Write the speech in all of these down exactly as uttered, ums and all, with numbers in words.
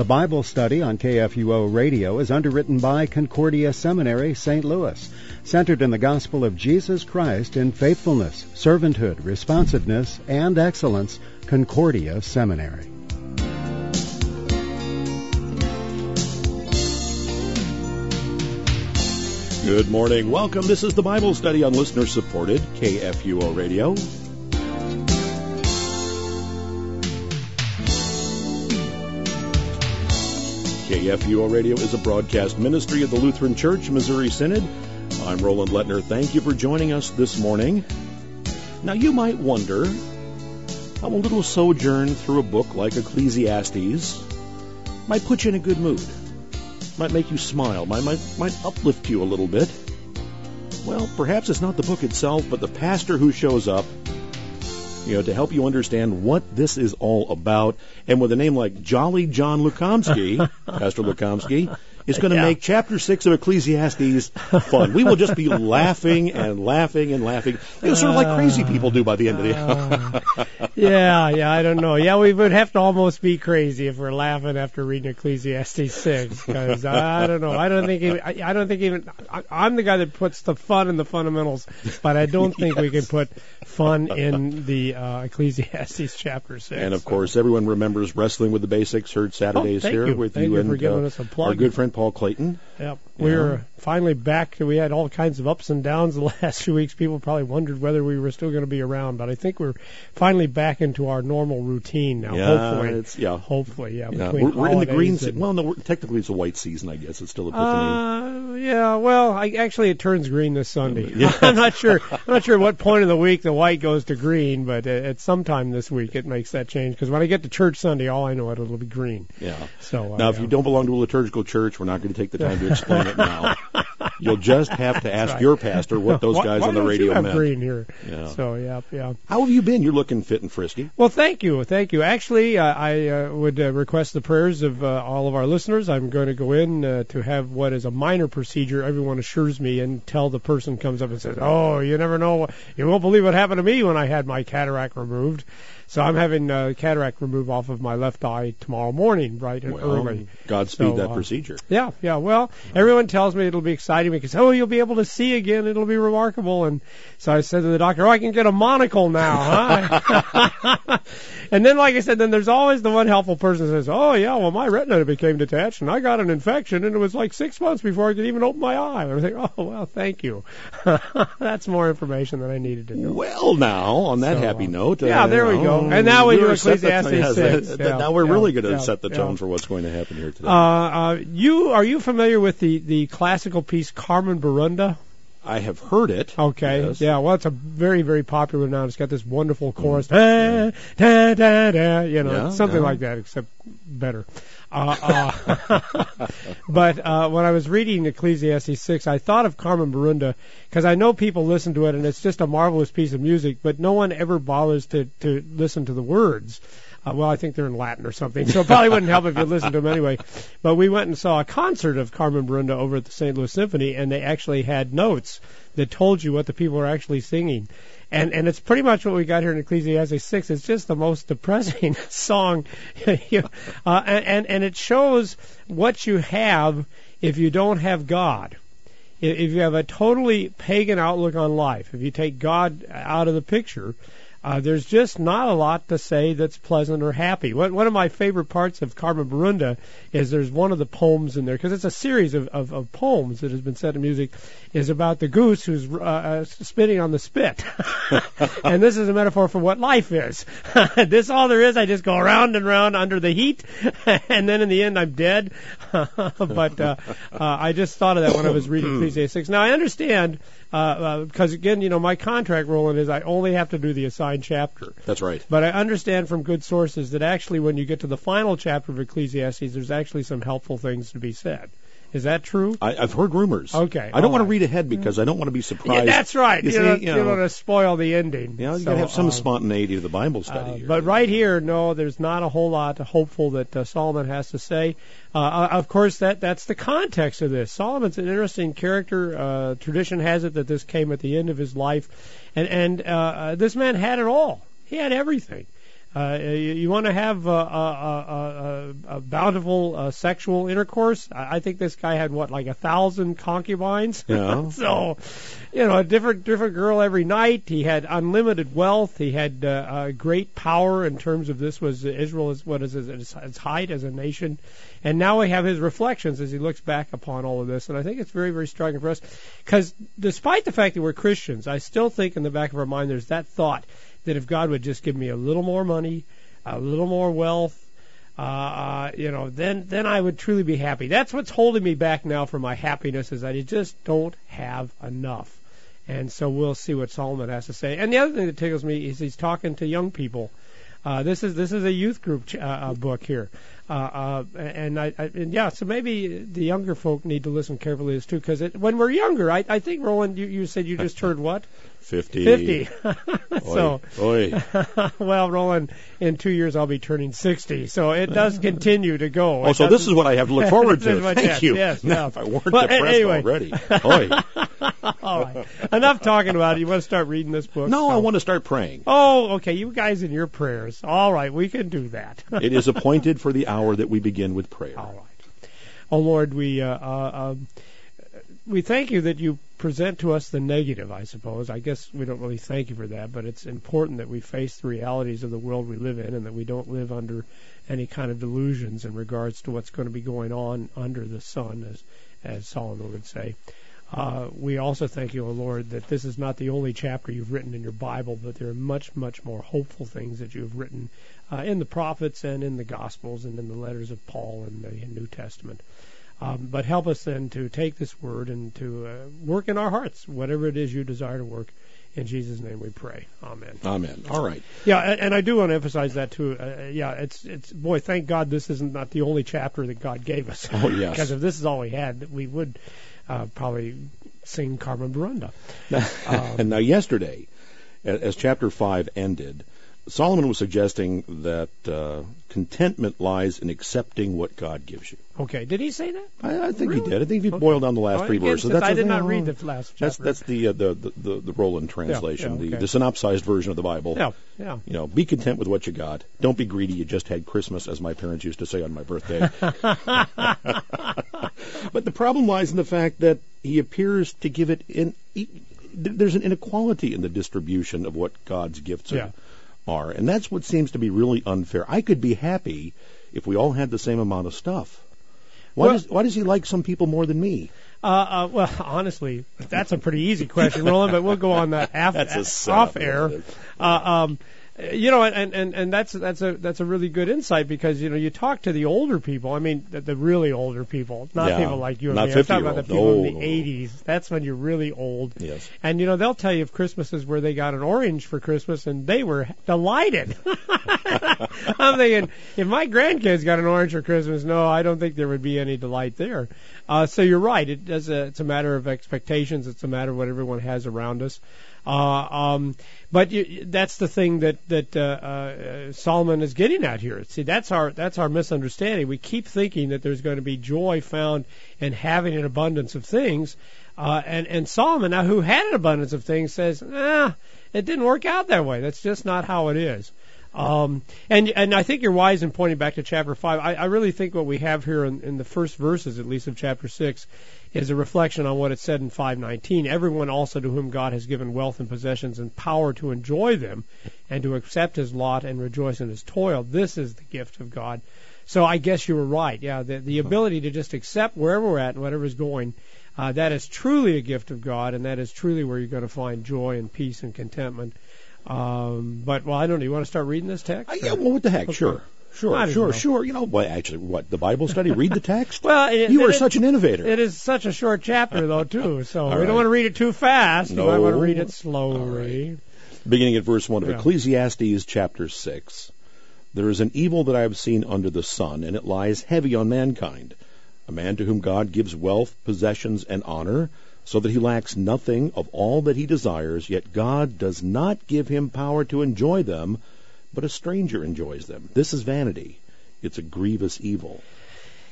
The Bible study on K F U O Radio is underwritten by Concordia Seminary, Saint Louis, centered in the gospel of Jesus Christ in faithfulness, servanthood, responsiveness, and excellence. Concordia Seminary. Good morning. Welcome. This is the Bible study on listener-supported K F U O Radio. K F U O Radio is a broadcast ministry of the Lutheran Church, Missouri Synod. I'm Roland Lettner. Thank you for joining us this morning. Now, you might wonder how a little sojourn through a book like Ecclesiastes might put you in a good mood, might make you smile, might, might, might uplift you a little bit. Well, perhaps it's not the book itself, but the pastor who shows up, you know, to help you understand what this is all about. And with a name like Jolly John Lukomsky, Pastor Lukomsky, is going to yeah. make chapter six of Ecclesiastes fun. We will just be laughing and laughing and laughing, you know, sort of like crazy people do by the end of the uh, Yeah, yeah, I don't know. Yeah, we would have to almost be crazy if we're laughing after reading Ecclesiastes six, because I, I don't know. I don't think even, I, I don't think even I, I'm the guy that puts the fun in the fundamentals, but I don't think yes. we can put fun in the uh, Ecclesiastes chapter six. And of so. course, everyone remembers Wrestling with the Basics. Heard Saturdays oh, here you. with thank you, you and for giving uh, us a plug. Our good friend Paul Clayton. Yep. We're yeah. finally back. We had all kinds of ups and downs the last few weeks. People probably wondered whether we were still going to be around, but I think we're finally back into our normal routine now. Yeah, hopefully. It's, yeah. Hopefully, yeah. yeah. Between we're, we're in the green season. Well, no, we're, technically it's a white season, I guess. It's still Epiphany. Uh, yeah, well, I, actually it turns green this Sunday. Yeah. I'm not sure I'm not sure what point of the week the white goes to green, but at some time this week it makes that change, because when I get to church Sunday, all I know it, it'll be green. Yeah. So uh, Now, if yeah. you don't belong to a liturgical church, we're not going to take the time to explain it now. You'll just have to ask right. your pastor what those why, guys why on the don't radio you have meant. green here? Yeah. So, yeah, yeah. How have you been? You're looking fit and frisky. Well, thank you. Thank you. Actually, uh, I uh, would uh, request the prayers of uh, all of our listeners. I'm going to go in uh, to have what is a minor procedure. Everyone assures me until the person comes up and says, oh, you never know. You won't believe what happened to me when I had my cataract removed. So I'm having uh, cataract removed off of my left eye tomorrow morning, bright and well, early. Godspeed so, that uh, procedure. Yeah, yeah. Well, everyone tells me it'll be exciting because, oh, you'll be able to see again. It'll be remarkable. And so I said to the doctor, oh, I can get a monocle now, huh? And then, like I said, then there's always the one helpful person that says, oh, yeah, well, my retina became detached, and I got an infection, and it was like six months before I could even open my eye. And I think, oh, well, thank you. That's more information than I needed to know. Well, now, on that so, happy uh, note. Yeah, uh, there we go. And now we do Ecclesiastes six. That, yeah, now we're yeah, really going to yeah, set the tone yeah. for what's going to happen here today. Uh, uh, you Are you familiar with the, the classical piece Carmen Barunda? I have heard it. Okay. Yes. Yeah, well, it's a very, very popular now. It's got this wonderful chorus. Mm. Da, da, da, da, you know, yeah, something yeah. like that, except better. Uh, uh, but uh, when I was reading Ecclesiastes six, I thought of Carmen Barunda, because I know people listen to it, and it's just a marvelous piece of music, but no one ever bothers to, to listen to the words. Uh, well, I think they're in Latin or something, so it probably wouldn't help if you listened to them anyway. But we went and saw a concert of Carmen Barunda over at the Saint Louis Symphony, and they actually had notes that told you what the people were actually singing. And and it's pretty much what we got here in Ecclesiastes six. It's just the most depressing song. uh, and, and it shows what you have if you don't have God. If you have a totally pagan outlook on life, if you take God out of the picture, Uh, there's just not a lot to say that's pleasant or happy. One, one of my favorite parts of Carmen Barunda is there's one of the poems in there, because it's a series of, of, of poems that has been set to music, is about the goose who's uh, uh, spitting on the spit. And this is a metaphor for what life is. This all there is. I just go around and around under the heat, and then in the end I'm dead. But uh, uh, I just thought of that when I was reading Ecclesiastes six. Now I understand, uh, uh, because again, you know, my contract, Roland, is I only have to do the assigned chapter. That's right. But I understand from good sources that actually when you get to the final chapter of Ecclesiastes, there's actually some helpful things to be said. Is that true? I, I've heard rumors. Okay. I don't want right. to read ahead because I don't want to be surprised. Yeah, that's right. You, you, see, don't, you, you know, don't want to spoil the ending. You know, you so, got to have some uh, spontaneity to the Bible study. Uh, here. but right here, no, there's not a whole lot hopeful that uh, Solomon has to say. Uh, of course, that that's the context of this. Solomon's an interesting character. Uh, tradition has it that this came at the end of his life. And, and uh, this man had it all. He had everything. Uh, you, you want to have uh, a, a, a, a bountiful uh, sexual intercourse? I, I think this guy had what, like a thousand concubines. Yeah. So, you know, a different different girl every night. He had unlimited wealth. He had uh, uh, great power in terms of this was Israel is what is its, its height as a nation, and now we have his reflections as he looks back upon all of this. And I think it's very very striking for us because despite the fact that we're Christians, I still think in the back of our mind there's that thought that if God would just give me a little more money, a little more wealth, uh, uh, you know, then then I would truly be happy. That's what's holding me back now from my happiness is that I just don't have enough. And so we'll see what Solomon has to say. And the other thing that tickles me is he's talking to young people. Uh, this is this is a youth group ch- uh, uh, book here, uh, uh, and I, I and yeah, so maybe the younger folk need to listen carefully as too, because when we're younger, I, I think Roland, you, you said you just turned what? Fifty. Fifty. So, oy, oy. Well, Roland, in two years I'll be turning sixty, so it does continue to go. Oh, It so this doesn't- is what I have to look forward This is to. what- Thank yes, you. yes, Now, yeah. if I weren't Well, depressed anyway. already. Oy. All right. Enough talking about it. You want to start reading this book? No, I So- want to start praying. Oh, okay. You guys and your prayers. All right, we can do that. It is appointed for the hour that we begin with prayer. All right. Oh Lord, we uh, uh, um, we thank you that you present to us the negative. I suppose. I guess we don't really thank you for that, but it's important that we face the realities of the world we live in, and that we don't live under any kind of delusions in regards to what's going to be going on under the sun, as as Solomon would say. Uh, we also thank you, O Lord, that this is not the only chapter you've written in your Bible, but there are much, much more hopeful things that you've written uh, in the prophets and in the Gospels and in the letters of Paul and the New Testament. Um, but help us then to take this word and to uh, work in our hearts, whatever it is you desire to work. In Jesus' name we pray. Amen. Amen. All right. Yeah, and, and I do want to emphasize that too. Uh, yeah, it's it's boy, thank God this isn't not the only chapter that God gave us. Oh, yes. Because if this is all we had, we would uh, probably sing Carmen Burunda. Um, And now, yesterday, a- as chapter five ended, Solomon was suggesting that uh, contentment lies in accepting what God gives you. Okay, did he say that? I, I think Really? he did. I think if you Okay. boil down the last Oh, three again, verses, since that's I a- did not oh, read the last That's chapter. that's the uh, the, the the the Roland translation, yeah, the, okay. the synopsized version of the Bible. Yeah, yeah. You know, be content with what you got. Don't be greedy. You just had Christmas, as my parents used to say on my birthday. But the problem lies in the fact that he appears to give it in. He, there's an inequality in the distribution of what God's gifts Yeah. are, and that's what seems to be really unfair. I could be happy if we all had the same amount of stuff. Why Well- does why does he like some people more than me? Uh, uh, well, honestly, that's a pretty easy question, Roland, but we'll go on that af- That's a setup, off air. isn't it? Uh, um, you know, and, and, and that's that's a that's a really good insight because you know you talk to the older people. I mean, the, the really older people, not Yeah, people like you and not me. I'm talking about the fifty-year-olds. people in No, the no, no. eighties. That's when you're really old. Yes. And you know they'll tell you if Christmas is where they got an orange for Christmas, and they were delighted. I'm thinking if my grandkids got an orange for Christmas, no, I don't think there would be any delight there. Uh, so you're right. It does. A, it's a matter of expectations. It's a matter of what everyone has around us. Uh, um, but you, that's the thing that that uh, uh, Solomon is getting at here. See, that's our that's our misunderstanding. We keep thinking that there's going to be joy found in having an abundance of things, uh, and and Solomon, now who had an abundance of things, says, "Ah, it didn't work out that way. That's just not how it is." Um, and and I think you're wise in pointing back to chapter five. I, I really think what we have here in, in the first verses, at least of chapter six, is a reflection on what it said in five nineteen. Everyone also to whom God has given wealth and possessions and power to enjoy them, and to accept his lot and rejoice in his toil. This is the gift of God. So I guess you were right. Yeah, the, the ability to just accept wherever we're at and whatever's going, uh, that is truly a gift of God, and that is truly where you're going to find joy and peace and contentment. Um, but, well, I don't know. You want to start reading this text? Uh, yeah, well, what the heck? Okay. Sure. Might Sure, as sure, well. sure. You know, well, actually, what, the Bible study? Read the text? Well, it, you it, are it, such an innovator. It is such a short chapter, though, too. So we right. don't want to read it too fast. No. You might want to read it slowly. Beginning at verse one of Yeah. Ecclesiastes chapter six. There is an evil that I have seen under the sun, and it lies heavy on mankind. A man to whom God gives wealth, possessions, and honor, so that he lacks nothing of all that he desires, yet God does not give him power to enjoy them, but a stranger enjoys them. This is vanity. It's a grievous evil.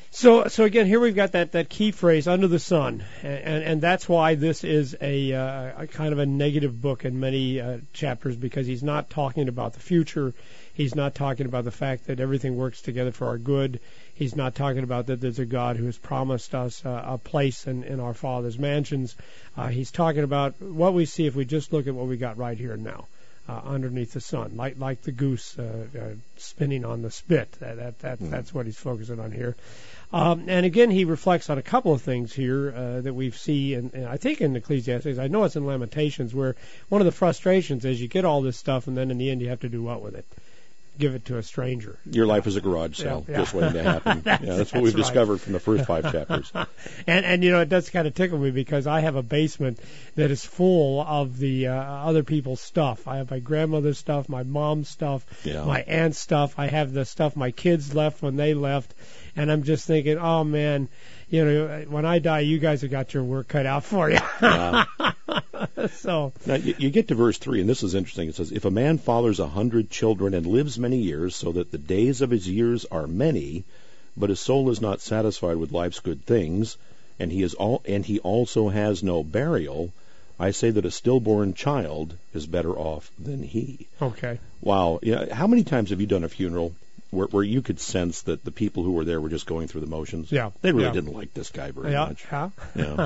So, so again, here we've got that, that key phrase, under the sun, and, and that's why this is a, uh, a kind of a negative book in many uh, chapters, because he's not talking about the future. He's not talking about the fact that everything works together for our good. He's not talking about that there's a God who has promised us uh, a place in, in our Father's mansions. Uh, he's talking about what we see if we just look at what we got right here and now. Uh, underneath the sun, like like the goose uh, uh, spinning on the spit. That, that, that mm. That's what he's focusing on here. Um, and again, he reflects on a couple of things here uh, that we see, in, in, I think in Ecclesiastes. I know it's in Lamentations, where one of the frustrations is you get all this stuff, and then in the end you have to do what with it? Give it to a stranger. Your life is a garage sale, yeah, yeah. just waiting to happen. that's, yeah, that's what we've right. discovered from the first five chapters. and, and, you know, it does kind of tickle me, because I have a basement that is full of the uh, other people's stuff. I have my grandmother's stuff, my mom's stuff, yeah. my aunt's stuff. I have the stuff my kids left when they left. And I'm just thinking, oh, man, you know, when I die, you guys have got your work cut out for you. Yeah. So now you, you get to verse three, and this is interesting. It says, "If a man fathers a hundred children and lives many years, so that the days of his years are many, but his soul is not satisfied with life's good things, and he is all, and he also has no burial, I say that a stillborn child is better off than he." Okay. Wow. You know, how many times have you done a funeral where, where you could sense that the people who were there were just going through the motions? Yeah. They really yeah. didn't like this guy very yeah. much. Yeah. Yeah.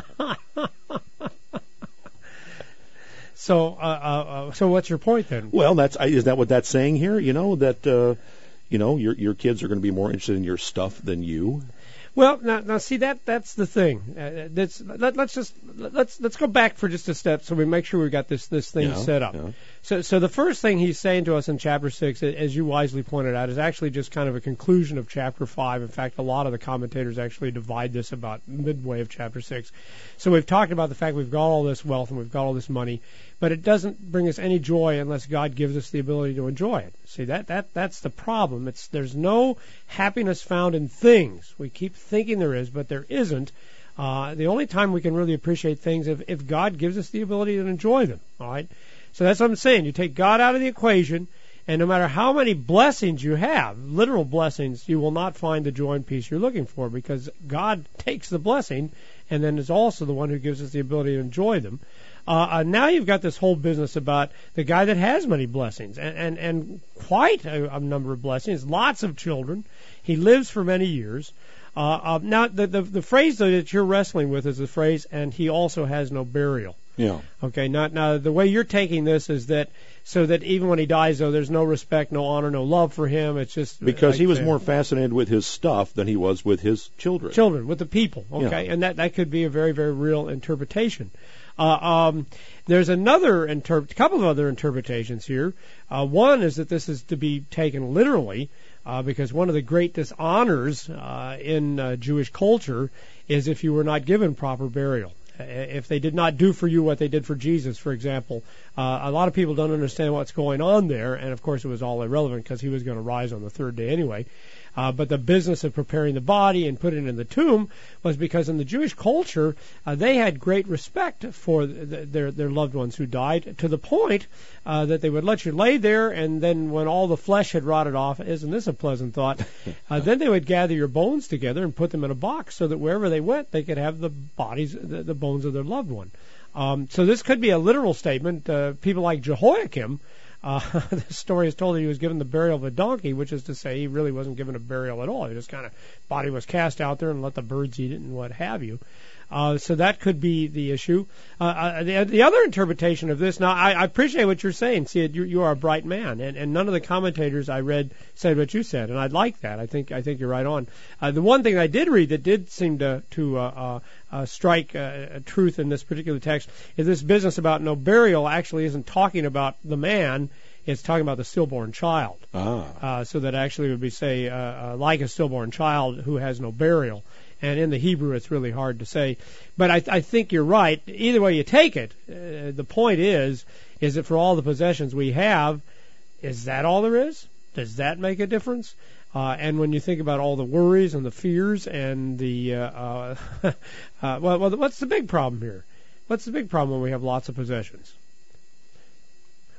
So, uh, uh, so what's your point then? Well, that's is that what that's saying here? You know that uh, you know your your kids are going to be more interested in your stuff than you. Well, now, now see that that's the thing. Uh, that's let, let's just let's let's go back for just a step so we make sure we got this this thing yeah, set up. Yeah. So, so the first thing he's saying to us in chapter six, as you wisely pointed out, is actually just kind of a conclusion of chapter five. In fact, a lot of the commentators actually divide this about midway of chapter six. So we've talked about the fact we've got all this wealth and we've got all this money, but it doesn't bring us any joy unless God gives us the ability to enjoy it. See, that that that's the problem. It's there's no happiness found in things. We keep thinking there is, but there isn't. Uh, the only time we can really appreciate things is if, if God gives us the ability to enjoy them. All right. So that's what I'm saying. You take God out of the equation, and no matter how many blessings you have, literal blessings, you will not find the joy and peace you're looking for, because God takes the blessing and then is also the one who gives us the ability to enjoy them. Uh, uh, now you've got this whole business about the guy that has many blessings, and, and, and quite a, a number of blessings, lots of children. He lives for many years. Uh, uh, now, the, the, the phrase that you're wrestling with is the phrase, and he also has no burial. Yeah. Okay. Now, now the way you're taking this is that so that even when he dies, though, there's no respect, no honor, no love for him. It's just because like he was the, more fascinated with his stuff than he was with his children. Children, with the people. Okay, yeah. And that that could be a very very real interpretation. Uh, um, there's another interp- couple of other interpretations here. Uh, one is that this is to be taken literally. Uh, because one of the great dishonors uh, in uh, Jewish culture is if you were not given proper burial. If they did not do for you what they did for Jesus, for example. Uh, a lot of people don't understand what's going on there, and of course it was all irrelevant because he was going to rise on the third day anyway. Uh, but the business of preparing the body and putting it in the tomb was because in the Jewish culture, uh, they had great respect for the, their their loved ones who died, to the point uh, that they would let you lay there, and then when all the flesh had rotted off, isn't this a pleasant thought, uh, then they would gather your bones together and put them in a box so that wherever they went, they could have the bodies, the, the bones of their loved one. Um, so this could be a literal statement. Uh, people like Jehoiakim, Uh, the story is told that he was given the burial of a donkey, which is to say he really wasn't given a burial at all. He just kind of, body was cast out there and let the birds eat it and what have you. Uh, so that could be the issue. Uh, uh, the, the other interpretation of this, now I, I appreciate what you're saying. See, you, you are a bright man, and, and none of the commentators I read said what you said, and I'd like that. I think I think you're right on. Uh, the one thing I did read that did seem to to uh, uh, uh, strike uh, a truth in this particular text is this business about no burial actually isn't talking about the man. It's talking about the stillborn child. Ah. Uh, so that actually would be, say, uh, uh, like a stillborn child who has no burial. And in the Hebrew, it's really hard to say. But I, I think you're right. Either way you take it, uh, the point is, is that for all the possessions we have, is that all there is? Does that make a difference? Uh, and when you think about all the worries and the fears and the, uh, uh, uh, well, well, what's the big problem here? What's the big problem when we have lots of possessions?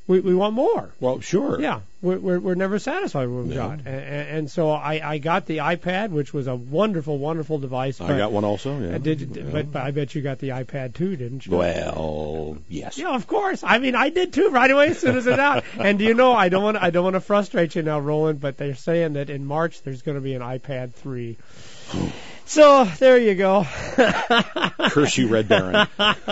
we, we want more. Well, sure. Yeah, we're we're, we're never satisfied with what we've Yeah. got, and, and so I, I got the iPad, which was a wonderful, wonderful device. I but- got one also. Yeah. Uh, did, Yeah. but, but I bet you got the iPad too, didn't you? Well, yes. Yeah, of course. I mean, I did too right away as soon as it's out. And do you know, I don't want I don't want to frustrate you now, Roland, but they're saying that in March there's going to be an iPad three. So there you go. Curse you, Red Baron.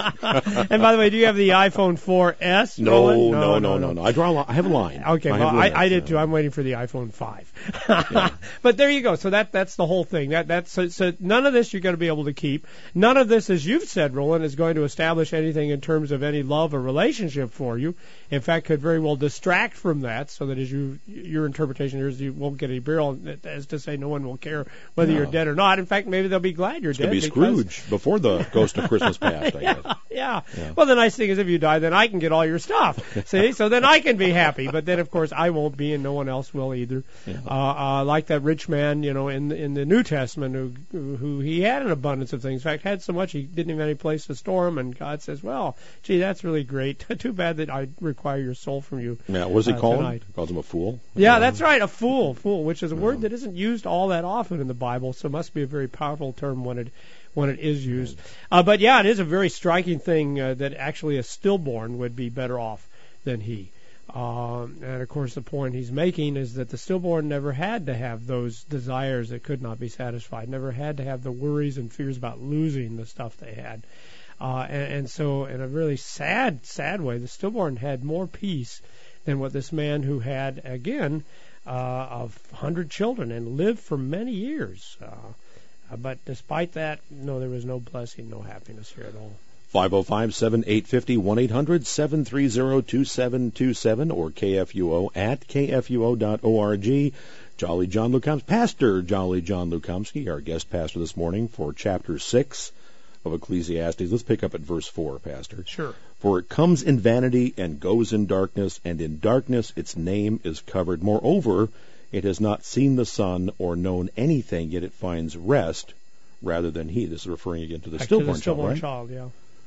And by the way, do you have the iPhone four S? No, Roland? no, no, no, no. I draw a line. I have a line. Okay, I well, have I, limits, I did yeah. too. I'm waiting for the iPhone five. Yeah. But there you go. So that that's the whole thing. That that's so, so none of this you're going to be able to keep. None of this, as you've said, Roland, is going to establish anything in terms of any love or relationship for you. In fact, could very well distract from that, so that as you your interpretation here is you won't get any burial, as to say no one will care whether No. you're dead or not. In fact, maybe they'll be glad you're It's dead. going to be because- Scrooge before the Ghost of Christmas Past, I yeah, guess. yeah. Yeah. Well, the nice thing is if you die, then I can get all your stuff. See, so then I can be happy. But then, of course, I won't be, and no one else will either. Yeah. Uh, uh, like that rich man, you know, in the, in the New Testament, who who he had an abundance of things. In fact, had so much he didn't even have any place to store them. And God says, "Well, gee, that's really great. Too bad that I require your soul from you." Yeah, what does he Uh, call tonight. him? He calls him a fool. Yeah, that's right, a fool, fool, which is a word that isn't used all that often in the Bible, so it must be a very powerful term when it when it is used. Uh, but yeah, it is a very striking thing uh, that actually a stillborn would be better off than he. Um, and of course, the point he's making is that the stillborn never had to have those desires that could not be satisfied, never had to have the worries and fears about losing the stuff they had. Uh, and, and so, in a really sad, sad way, the stillborn had more peace than what this man who had, again, uh, of hundred children and lived for many years. Uh, but despite that, no, there was no blessing, no happiness here at all. five oh five, seven eight five oh, one eight hundred, seven three zero, two seven two seven, or K F U O at K F U O dot org. Jolly John Lukomsky, Pastor Jolly John Lukomsky, our guest pastor this morning for chapter six of Ecclesiastes. Let's pick up at verse four, Pastor. Sure. For it comes in vanity and goes in darkness, and in darkness its name is covered. Moreover, it has not seen the sun or known anything, yet it finds rest rather than he. This is referring again to the Back stillborn, to the stillborn child, right? child, yeah.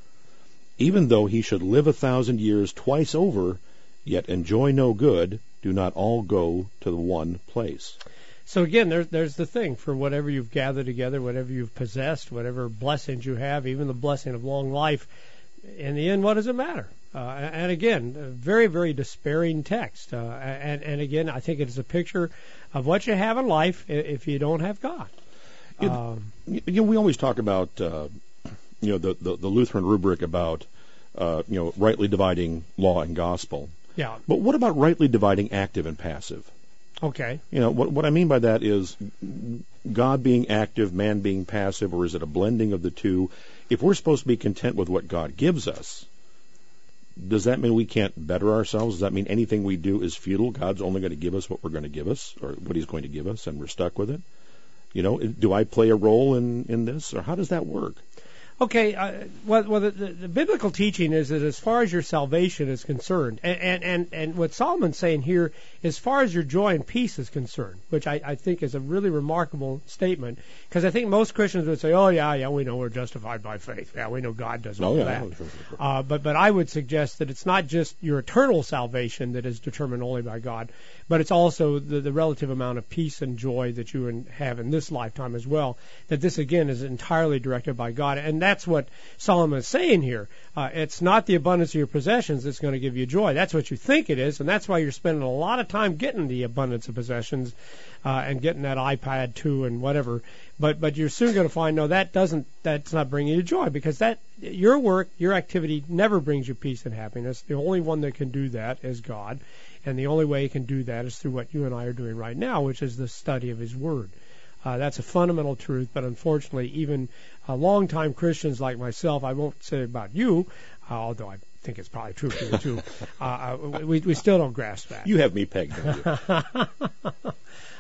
Even though he should live a thousand years twice over, yet enjoy no good, do not all go to the one place. So again, there's there's the thing for whatever you've gathered together, whatever you've possessed, whatever blessings you have, even the blessing of long life. In the end, what does it matter? Uh, and again, a very very despairing text. Uh, and and again, I think it is a picture of what you have in life if you don't have God. You, Um, you know, we always talk about uh, you know the, the the Lutheran rubric about uh, you know rightly dividing law and gospel. yeah. But what about rightly dividing active and passive? Okay. You know, what what I mean by that is God being active, man being passive, or is it a blending of the two? If we're supposed to be content with what God gives us, does that mean we can't better ourselves? Does that mean anything we do is futile? God's only going to give us what we're going to give us, or what He's going to give us, and we're stuck with it? You know, do I play a role in, in this, or how does that work? Okay, uh, well, well the, the, the biblical teaching is that as far as your salvation is concerned, and, and, and, and what Solomon's saying here, as far as your joy and peace is concerned, which I, I think is a really remarkable statement, because I think most Christians would say, oh, yeah, yeah, we know we're justified by faith. Yeah, we know God does all Oh, yeah. that. Sure, sure, sure. Uh, but, but I would suggest that it's not just your eternal salvation that is determined only by God, but it's also the, the relative amount of peace and joy that you in, have in this lifetime as well, that this, again, is entirely directed by God. And that's what Solomon is saying here. Uh, it's not the abundance of your possessions that's going to give you joy. That's what you think it is, and that's why you're spending a lot of time getting the abundance of possessions uh, and getting that iPad too and whatever. But but you're soon going to find, no, that doesn't, that's not bringing you joy, because that your work, your activity never brings you peace and happiness. The only one that can do that is God, and the only way He can do that is through what you and I are doing right now, which is the study of His Word. Uh, that's a fundamental truth, but unfortunately, even uh, long-time Christians like myself, I won't say about you, uh, although I think it's probably true for you too, uh, we, we still don't grasp that. You have me pegged, don't you?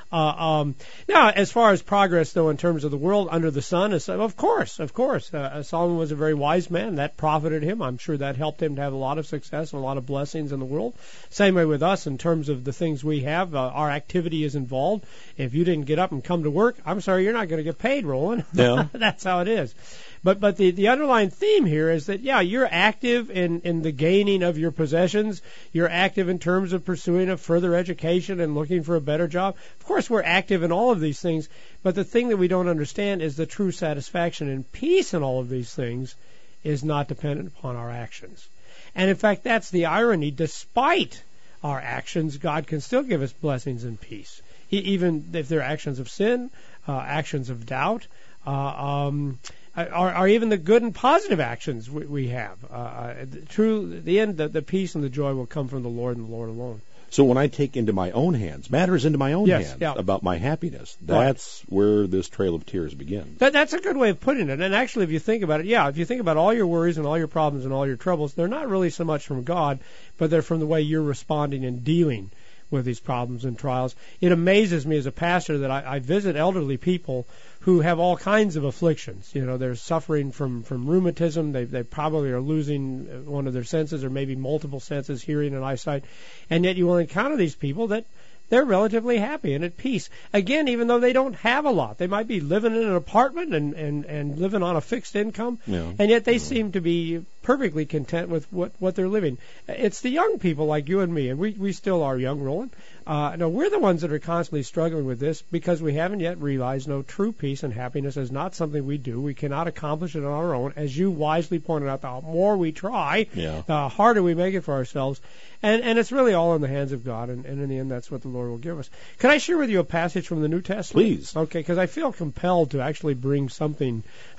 Uh, um, now, as far as progress, though, in terms of the world under the sun, is, of course, of course, uh, Solomon was a very wise man. That profited him. I'm sure that helped him to have a lot of success and a lot of blessings in the world. Same way with us in terms of the things we have. Uh, our activity is involved. If you didn't get up and come to work, I'm sorry, you're not going to get paid, Roland. Yeah. That's how it is. But but the, the underlying theme here is that, yeah, you're active in, in the gaining of your possessions. You're active in terms of pursuing a further education and looking for a better job. Of course, we're active in all of these things. But the thing that we don't understand is the true satisfaction and peace in all of these things is not dependent upon our actions. And, in fact, that's the irony. Despite our actions, God can still give us blessings and peace, he, even if they're actions of sin, uh, actions of doubt, uh, um Are, are even the good and positive actions we, we have. Uh, true, the end, the, the peace and the joy will come from the Lord and the Lord alone. So when I take into my own hands, matters into my own yes, hands yeah. about my happiness, that's right. where this trail of tears begins. That, that's a good way of putting it. And actually, if you think about it, yeah, if you think about all your worries and all your problems and all your troubles, they're not really so much from God, but they're from the way you're responding and dealing with these problems and trials. It amazes me as a pastor that I, I visit elderly people who have all kinds of afflictions. You know, they're suffering from, from rheumatism. They they probably are losing one of their senses or maybe multiple senses, hearing and eyesight. And yet you will encounter these people that they're relatively happy and at peace. Again, even though they don't have a lot. They might be living in an apartment and, and, and living on a fixed income. Yeah. And yet they yeah. seem to be perfectly content with what, what they're living. It's the young people like you and me, and we, we still are young, Roland. Uh, no, we're the ones that are constantly struggling with this because we haven't yet realized no true peace and happiness is not something we do. We cannot accomplish it on our own. As you wisely pointed out, the more we try, yeah. the harder we make it for ourselves. And, and it's really all in the hands of God, and, and in the end, that's what the Lord will give us. Can I share with you a passage from the New Testament? Please. Okay, because I feel compelled to actually bring something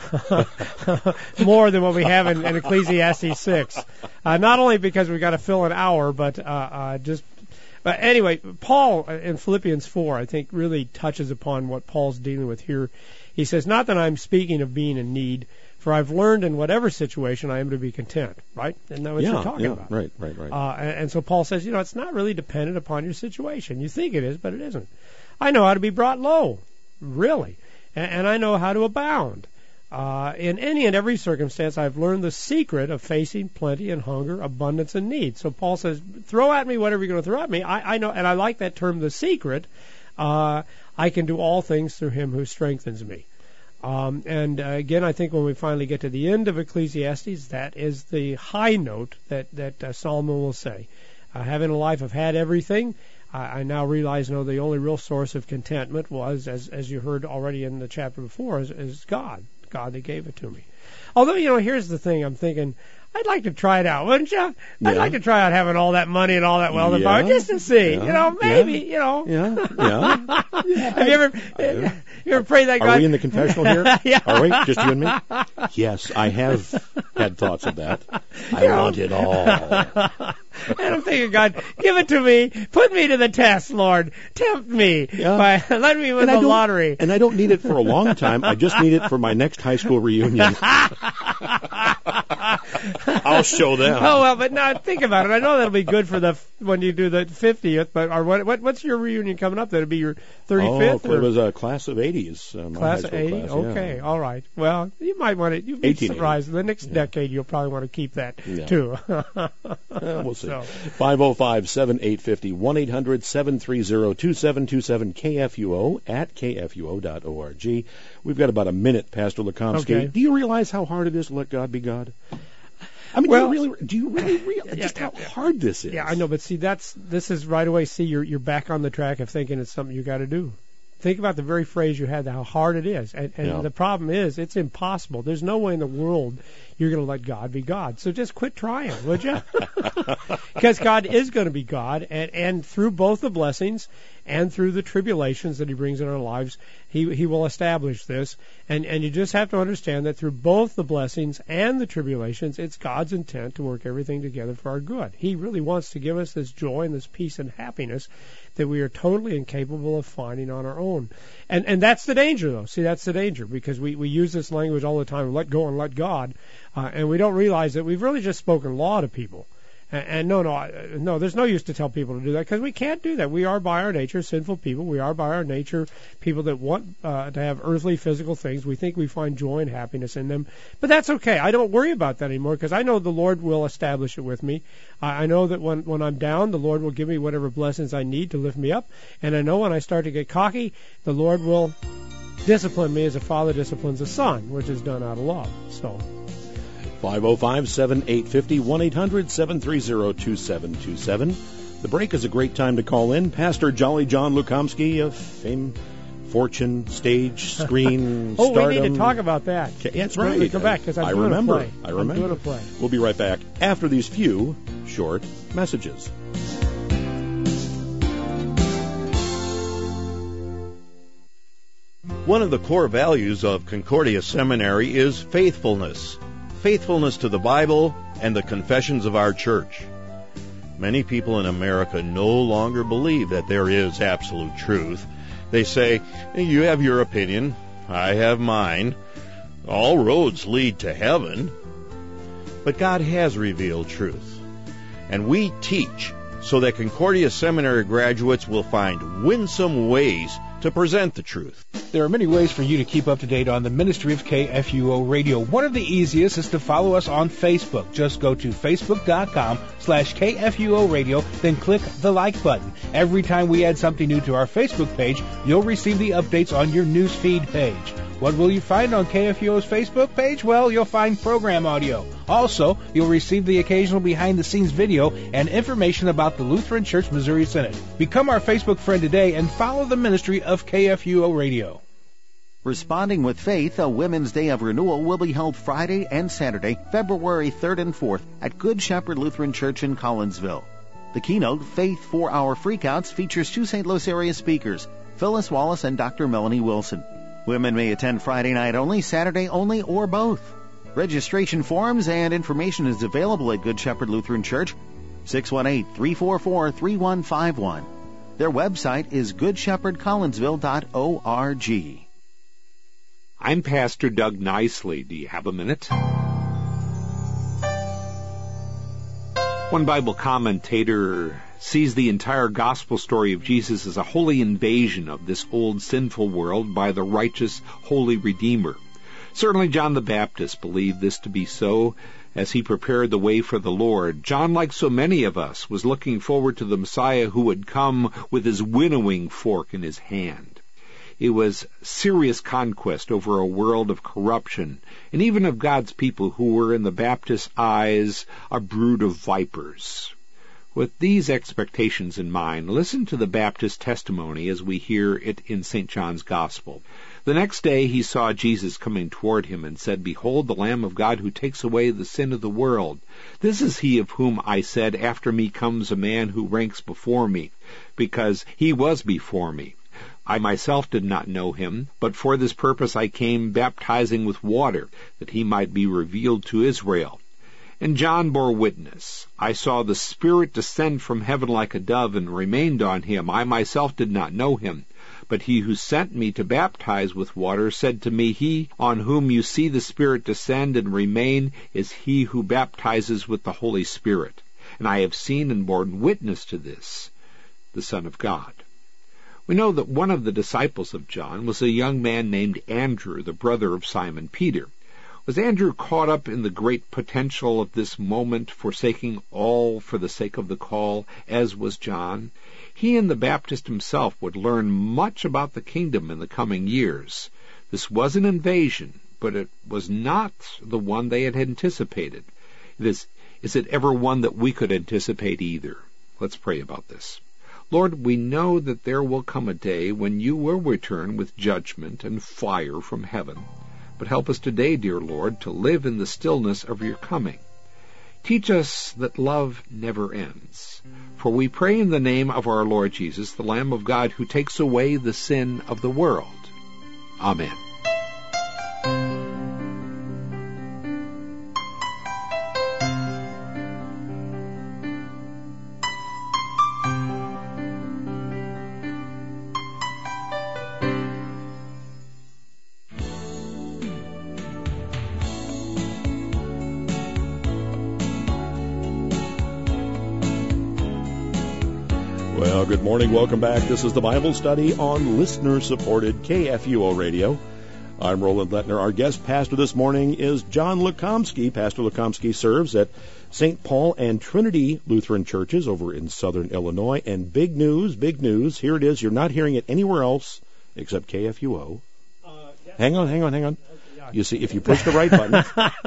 more than what we have in, in Ecclesiastes six. Uh, not only because we've got to fill an hour, but uh, uh, just... But anyway, Paul in Philippians four, I think, really touches upon what Paul's dealing with here. He says, not that I'm speaking of being in need, for I've learned in whatever situation I am to be content, right? Isn't that what yeah, you're talking yeah, about? Right, right, right. Uh, and, and so Paul says, you know, it's not really dependent upon your situation. You think it is, but it isn't. I know how to be brought low, really, and, and I know how to abound. Uh, in any and every circumstance, I've learned the secret of facing plenty and hunger, abundance and need. So Paul says, throw at me whatever you're going to throw at me. I, I know, and I like that term, the secret. Uh, I can do all things through him who strengthens me. Um, and uh, again, I think when we finally get to the end of Ecclesiastes, that is the high note that, that uh, Solomon will say. Uh, having a life of had everything, I, I now realize, no, the only real source of contentment was, as as you heard already in the chapter before, is, is God. God that gave it to me. Although, you know, here's the thing. I'm thinking, I'd like to try it out, wouldn't you? I'd yeah. like to try out having all that money and all that wealth and yeah. power just to see. Yeah. You know, maybe, yeah. you know. Yeah, yeah. yeah. Have you ever, I, you ever prayed that God? Are we in the confessional here? yeah. Are we? Just you and me? Yes, I have had thoughts of that. I you want know. it all. And I'm thinking, God, give it to me. Put me to the test, Lord. Tempt me. Yeah. By, let me win and the lottery. And I don't need it for a long time. I just need it for my next high school reunion. I'll show them. Oh, well, but now think about it. I know that'll be good for the when you do the fiftieth, but or what, what what's your reunion coming up? That'll be your thirty-fifth? Oh, it was a class of eighties. Uh, Class of eighty? Class, okay, yeah. all right. Well, you might want to, you'd be surprised. The next yeah. decade, you'll probably want to keep that, yeah. too. uh, we'll see. So. five oh five, seven eight five oh, one eight hundred, seven three zero, two seven two seven, K F U O at K F U O dot org. We've got about a minute, Pastor Lekomsky. Okay. Do you realize how hard it is to let God be God? I mean, well, do you really, do you really realize yeah, just yeah, how yeah. hard this is? Yeah, I know, but see, that's this is right away. See, you're you're back on the track of thinking it's something you got to do. Think about the very phrase you had, how hard it is. And, and yeah. the problem is, it's impossible. There's no way in the world you're going to let God be God. So just quit trying, would you? Because God is going to be God, and, and through both the blessings and through the tribulations that he brings in our lives, he he will establish this. And, and you just have to understand that through both the blessings and the tribulations, it's God's intent to work everything together for our good. He really wants to give us this joy and this peace and happiness that we are totally incapable of finding on our own. And and that's the danger, though. See, that's the danger, because we, we use this language all the time, let go and let God, uh, and we don't realize that we've really just spoken law to people. And, and no, no, I, no, there's no use to tell people to do that because we can't do that. We are by our nature sinful people. We are by our nature people that want uh, to have earthly, physical things. We think we find joy and happiness in them. But that's okay. I don't worry about that anymore because I know the Lord will establish it with me. I, I know that when, when I'm down, the Lord will give me whatever blessings I need to lift me up. And I know when I start to get cocky, the Lord will discipline me as a father disciplines a son, which is done out of love. So... five oh five, seven eight five oh, one eight hundred, seven three zero, two seven two seven. The break is a great time to call in. Pastor Jolly John Lukomsky of fame, fortune, stage, screen, oh, stardom. we need to talk about that. Okay, that's right. Come back because I'm I doing remember. a play. I remember. I'm doing a play. We'll be right back after these few short messages. One of the core values of Concordia Seminary is faithfulness. Faithfulness to the Bible and the confessions of our church. Many people in America no longer believe that there is absolute truth. They say, you have your opinion, I have mine. All roads lead to heaven. But God has revealed truth. And we teach so that Concordia Seminary graduates will find winsome ways to present the truth. There are many ways for you to keep up to date on the ministry of K F U O Radio. One of the easiest is to follow us on Facebook. Just go to facebook.com slash KFUO Radio, then click the like button. Every time we add something new to our Facebook page, you'll receive the updates on your news feed page. What will you find on K F U O's Facebook page? Well, you'll find program audio. Also, you'll receive the occasional behind-the-scenes video and information about the Lutheran Church Missouri Synod. Become our Facebook friend today and follow the ministry of K F U O Radio. Responding with Faith, a Women's Day of Renewal, will be held Friday and Saturday, February third and fourth, at Good Shepherd Lutheran Church in Collinsville. The keynote, Faith four-Hour Freakouts, features two Saint Louis area speakers, Phyllis Wallace and Doctor Melanie Wilson. Women may attend Friday night only, Saturday only, or both. Registration forms and information is available at Good Shepherd Lutheran Church, six one eight, three four four, three one five one. Their website is good shepherd collinsville dot org. I'm Pastor Doug Nicely. Do you have a minute? One Bible commentator sees the entire gospel story of Jesus as a holy invasion of this old sinful world by the righteous, holy Redeemer. Certainly John the Baptist believed this to be so as he prepared the way for the Lord. John, like so many of us, was looking forward to the Messiah who would come with his winnowing fork in his hand. It was serious conquest over a world of corruption, and even of God's people who were in the Baptist's eyes a brood of vipers. With these expectations in mind, listen to the Baptist testimony as we hear it in Saint John's Gospel. The next day he saw Jesus coming toward him and said, Behold, the Lamb of God who takes away the sin of the world. This is he of whom I said, After me comes a man who ranks before me, because he was before me. I myself did not know him, but for this purpose I came baptizing with water, that he might be revealed to Israel. And John bore witness. I saw the Spirit descend from heaven like a dove and remained on him. I myself did not know him, but he who sent me to baptize with water said to me, He on whom you see the Spirit descend and remain is he who baptizes with the Holy Spirit. And I have seen and borne witness to this, the Son of God. We know that one of the disciples of John was a young man named Andrew, the brother of Simon Peter. Was Andrew caught up in the great potential of this moment, forsaking all for the sake of the call, as was John? He and the Baptist himself would learn much about the kingdom in the coming years. This was an invasion, but it was not the one they had anticipated. It is, is it ever one that we could anticipate either? Let's pray about this. Lord, we know that there will come a day when you will return with judgment and fire from heaven. But help us today, dear Lord, to live in the stillness of your coming. Teach us that love never ends. For we pray in the name of our Lord Jesus, the Lamb of God, who takes away the sin of the world. Amen. Well, good morning. Welcome back. This is the Bible study on listener-supported K F U O Radio. I'm Roland Lettner. Our guest pastor this morning is John Lukomsky. Pastor Lukomsky serves at Saint Paul and Trinity Lutheran Churches over in southern Illinois. And big news, big news. Here it is. You're not hearing it anywhere else except K F U O. Uh, yeah. Hang on, hang on, hang on. You see, if you push the right button,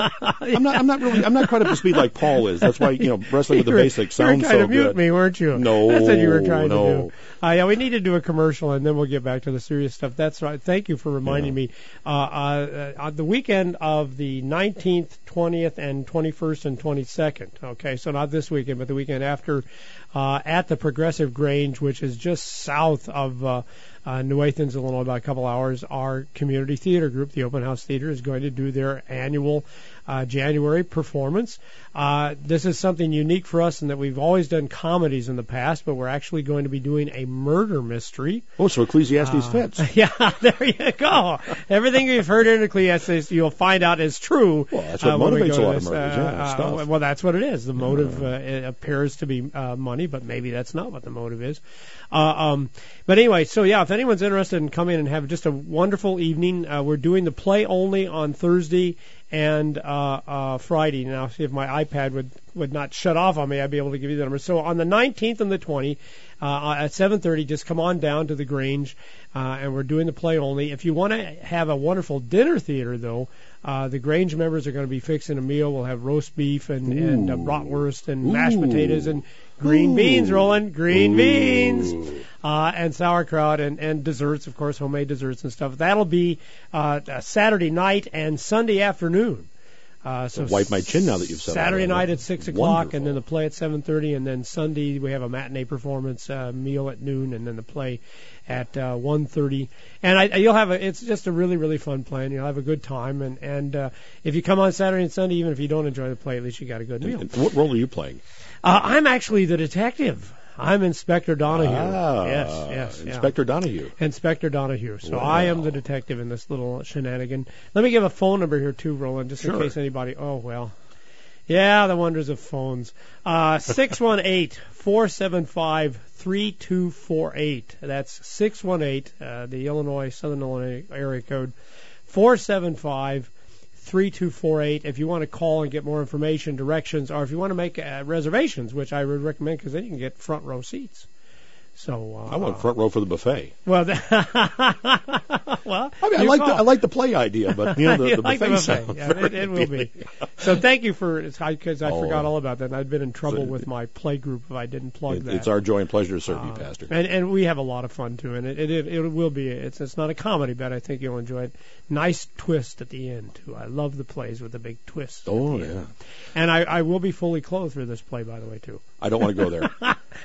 I'm not. I'm not really. I'm not quite up to speed like Paul is. That's why, you know, wrestling with the basics sounds so good. You were trying to mute me, weren't you? No, that's what you were trying no. to do. Uh, yeah, we need to do a commercial, and then we'll get back to the serious stuff. That's right. Thank you for reminding yeah. me. Uh, uh, uh, the weekend of the nineteenth, twentieth, and twenty-first and twenty-second. Okay, so not this weekend, but the weekend after, uh, at the Progressive Grange, which is just south of. Uh, Uh, New Athens, Illinois, about a couple hours, our community theater group, the Open House Theater, is going to do their annual uh, January performance. Uh, this is something unique for us in that we've always done comedies in the past, but we're actually going to be doing a murder mystery. Oh, so Ecclesiastes uh, fits. Yeah, there you go. Everything you've heard in Ecclesiastes, you'll find out is true. Well, that's what uh, motivates a lot this, of murders. uh, Yeah, uh, stuff. Well, that's what it is. The motive uh, it appears to be uh, money, but maybe that's not what the motive is. Uh, um, but anyway, so yeah, if anyone's interested in coming and have just a wonderful evening, uh, we're doing the play only on Thursday and uh, uh, Friday. Now, see if my iPad would, would not shut off on me, I'd be able to give you the number. So on the nineteenth and the twentieth uh, at seven thirty, just come on down to the Grange, uh, and we're doing the play only. If you want to have a wonderful dinner theater, though, uh, the Grange members are going to be fixing a meal. We'll have roast beef and, and uh, bratwurst and Ooh. mashed potatoes and green Ooh. beans, Roland, green Ooh. beans, uh, and sauerkraut and, and desserts, of course, homemade desserts and stuff. That'll be uh, Saturday night and Sunday afternoon. Uh, so wipe my chin now that you've said that. Saturday night at six o'clock, Wonderful. And then the play at seven thirty, and then Sunday we have a matinee performance, uh, meal at noon, and then the play at uh, one thirty. And I, you'll have a. It's just a really, really fun play, and you'll have a good time. And and uh, if you come on Saturday and Sunday, even if you don't enjoy the play, at least you got a good meal. And what role are you playing? Uh, I'm actually the detective. I'm Inspector Donahue. Ah, yes, yes. Inspector yeah. Donahue. Inspector Donahue. So wow. I am the detective in this little shenanigan. Let me give a phone number here, too, Roland, just sure. in case anybody... Oh, well. Yeah, the wonders of phones. Uh, six one eight, four seven five, three two four eight. That's six one eight, uh, the Illinois, Southern Illinois area code, four seven five, three two four eight. If you want to call and get more information, directions, or if you want to make uh, reservations, which I would recommend because then you can get front row seats. So uh, I want front row for the buffet. Well, well, I mean, I like the, I like the play idea, but you know the, the like buffet, the buffet. sounds Yeah, it, it will be. So thank you for because I, I oh, forgot all about that. I'd been in trouble so, with my play group if I didn't plug it, that. It's our joy and pleasure to serve uh, you, Pastor. And and we have a lot of fun too, and it it, it, it will be. It's it's not a comedy, but I think you'll enjoy it. Nice twist at the end too. I love the plays with the big twist. Oh yeah. End. And I, I will be fully clothed for this play, by the way, too. I don't want to go there.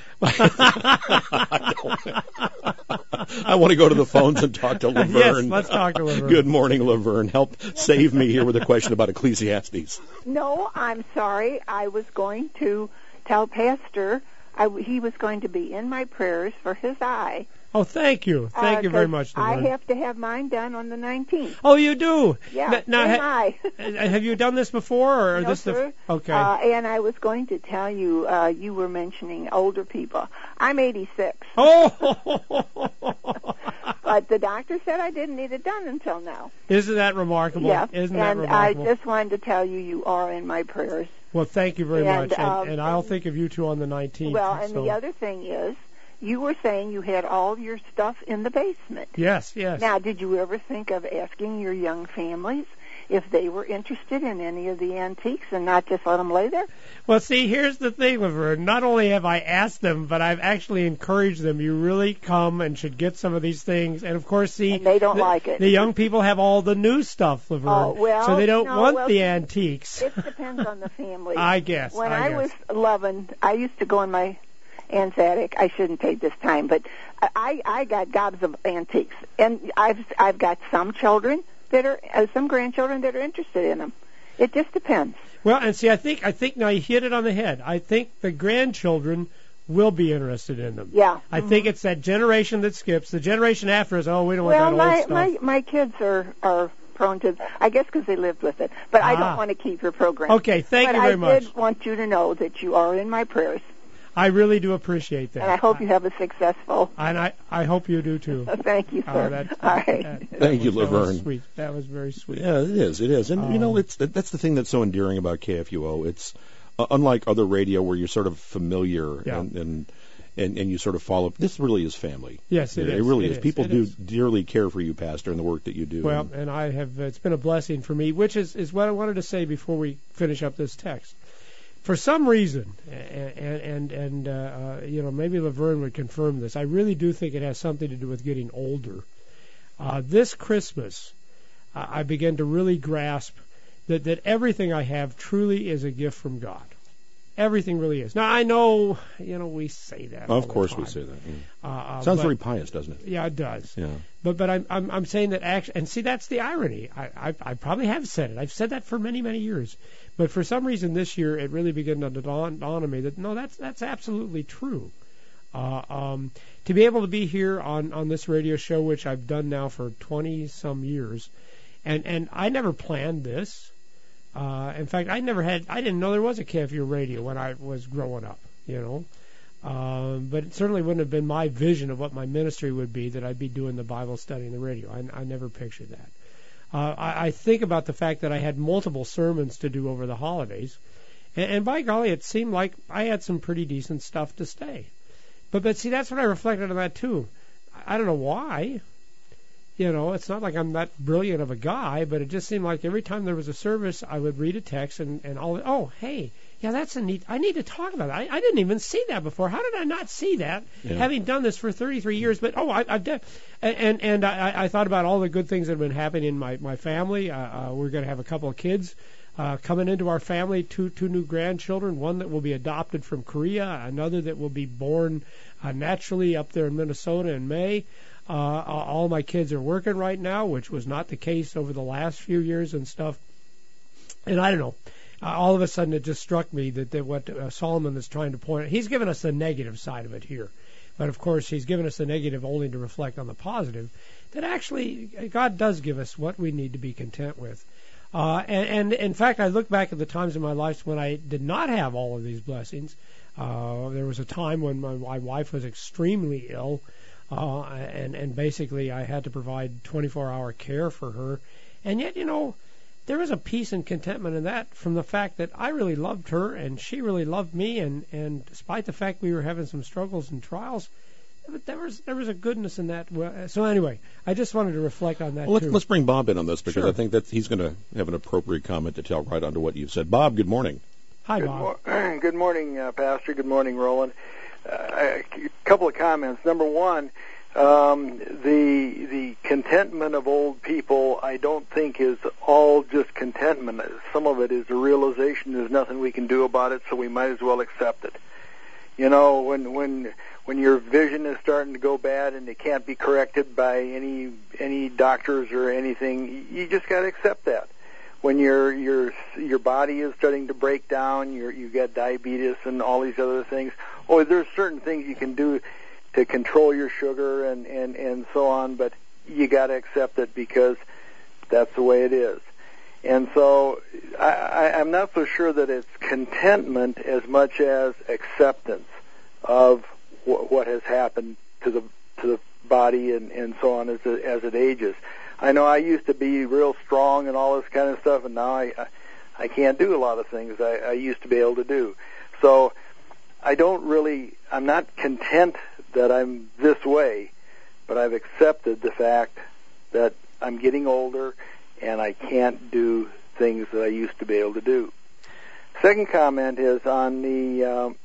I, I want to go to the phones and talk to Laverne. Yes, let's talk to Laverne. Good morning, Laverne. Help save me here with a question about Ecclesiastes. No, I'm sorry. I was going to tell Pastor I, he was going to be in my prayers for his eye. Oh, thank you. Thank uh, you very much, Laverne. I have to have mine done on the nineteenth. Oh, you do? Yeah, N- now, same ha- eye. Have you done this before? Or no, this sir. The, okay. Uh, and I was going to tell you, uh, you were mentioning older people. I'm eighty-six. Oh! But the doctor said I didn't need it done until now. Isn't that remarkable? Yeah. Isn't that and remarkable? I just wanted to tell you you are in my prayers. Well, thank you very and, much. And, um, and I'll think of you two on the nineteenth. Well, and so. the other thing is, you were saying you had all your stuff in the basement. Yes, yes. Now, did you ever think of asking your young families if they were interested in any of the antiques and not just let them lay there? Well, see, here's the thing, Laverne. Not only have I asked them, but I've actually encouraged them. You really come and should get some of these things. And, of course, see, and they don't the, like it. The young people have all the new stuff, Laverne. Oh, well, so they don't no, want well, the antiques. It depends on the family. I guess. When I, I guess. was eleven, I used to go in my aunt's attic. I shouldn't take this time, but I I got gobs of antiques, and I've I've got some children that are uh, some grandchildren that are interested in them. It just depends. Well, and see, I think I think now you hit it on the head. I think the grandchildren will be interested in them. Yeah. I mm-hmm. think it's that generation that skips. The generation after us, oh, we don't well, want that my, old stuff. Well, my my kids are are prone to, I guess, because they lived with it. But ah. I don't want to keep your program. Okay, thank but you very I much. I did want you to know that you are in my prayers. I really do appreciate that. And I hope you have a successful. And I, I hope you do too. Thank you, sir. Uh, that, All right. That, that Thank you, was, Laverne. That was sweet. That was very sweet. Yeah, it is. It is. And, Um, you know, it's that's the thing that's so endearing about K F U O. It's uh, unlike other radio where you're sort of familiar Yeah. and, and and and you sort of follow. This really is family. Yes, it it, is. It really It is. is. People It do is. dearly care for you, Pastor, and the work that you do. Well, and I have, it's been a blessing for me, which is, is what I wanted to say before we finish up this text. For some reason, and, and, and uh, uh, you know, maybe Laverne would confirm this, I really do think it has something to do with getting older. Uh, this Christmas, uh, I began to really grasp that, that everything I have truly is a gift from God. Everything really is. Now, I know, you know, we say that all Of course the we time. say that. Yeah. Uh, uh, Sounds but- very pious, doesn't it? Yeah, it does. Yeah. But but I'm I'm I'm saying that actually, and see, that's the irony. I, I I probably have said it. I've said that for many many years, but for some reason this year it really began to dawn, dawn on me that no, that's that's absolutely true. Uh, um, to be able to be here on on this radio show, which I've done now for twenty some years, and and I never planned this. Uh, in fact, I never had. I didn't know there was a K F U radio when I was growing up. You know. Um, but it certainly wouldn't have been my vision of what my ministry would be that I'd be doing the Bible study and the radio. I, I never pictured that. Uh, I, I think about the fact that I had multiple sermons to do over the holidays, and, and by golly, it seemed like I had some pretty decent stuff to say. But but see, that's what I reflected on that too. I, I don't know why. You know, it's not like I'm that brilliant of a guy, but it just seemed like every time there was a service, I would read a text and, and all. Oh, hey. Yeah, that's a neat. I need to talk about that. I, I didn't even see that before. How did I not see that? Yeah. Having done this for thirty-three years, but oh, I, I've done. And and I, I thought about all the good things that have been happening in my my family. Uh, uh, we're going to have a couple of kids uh, coming into our family. Two two new grandchildren. One that will be adopted from Korea. Another that will be born uh, naturally up there in Minnesota in May. Uh, all my kids are working right now, which was not the case over the last few years and stuff. And I don't know. Uh, all of a sudden, it just struck me that, that what uh, Solomon is trying to point out, he's given us the negative side of it here. But, of course, he's given us the negative only to reflect on the positive, that actually God does give us what we need to be content with. Uh, and, and, in fact, I look back at the times in my life when I did not have all of these blessings. Uh, there was a time when my, my wife was extremely ill, uh, and, and basically I had to provide twenty-four hour care for her. And yet, you know, there was a peace and contentment in that from the fact that I really loved her and she really loved me, and, and despite the fact we were having some struggles and trials, there was there was a goodness in that. So anyway, I just wanted to reflect on that Well, let's, too. let's bring Bob in on this because Sure. I think that he's going to have an appropriate comment to tell right onto what you've said. Bob, good morning. Hi, Good, Bob. mor- good morning, uh, Pastor. Good morning, Roland. Uh, a couple of comments. Number one, um, the the contentment of old people, I don't think is all just contentment. Some of it is the realization there's nothing we can do about it, so we might as well accept it. You know, when when when your vision is starting to go bad and it can't be corrected by any any doctors or anything, you just got to accept that. When your your your body is starting to break down, you you got diabetes and all these other things. Oh, there's certain things you can do to control your sugar and and and so on, but you got to accept it because that's the way it is. And so I, I, I'm not so sure that it's contentment as much as acceptance of wh- what has happened to the to the body and, and so on as it, as it ages. I know I used to be real strong and all this kind of stuff, and now I I, I can't do a lot of things I, I used to be able to do. So I don't really, I'm not content that I'm this way, but I've accepted the fact that I'm getting older and I can't do things that I used to be able to do. Second comment is on the um,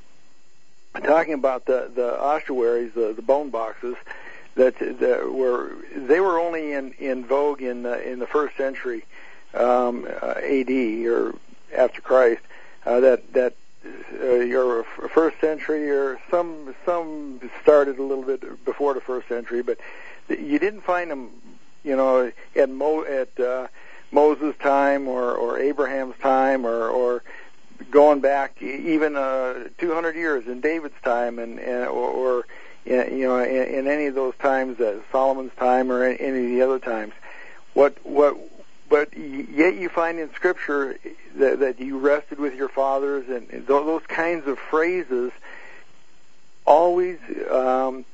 talking about the the ossuaries, the, the bone boxes that, that were they were only in, in vogue in uh, in the first century um, uh, A D or after Christ. Uh, that that uh, your first century or some some started a little bit before the first century, but you didn't find them. You know, at Mo, at uh, Moses' time or, or Abraham's time or, or going back even uh, two hundred years in David's time and, and or, or you know in, in any of those times, uh, Solomon's time or any of the other times. What what but yet you find in Scripture that, that you rested with your fathers and those kinds of phrases always um,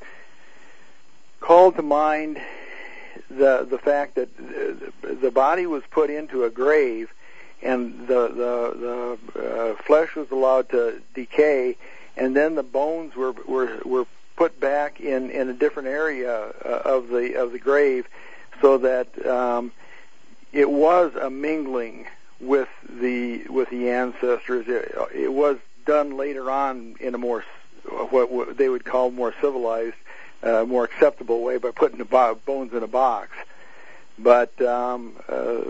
called to mind the the fact that the body was put into a grave, and the the, the uh, flesh was allowed to decay, and then the bones were were, were put back in, in a different area uh, of the of the grave, so that um, it was a mingling with the with the ancestors. It, it was done later on in a more what, what they would call more civilized, uh, more acceptable way by putting the bo- bones in a box. But um, uh,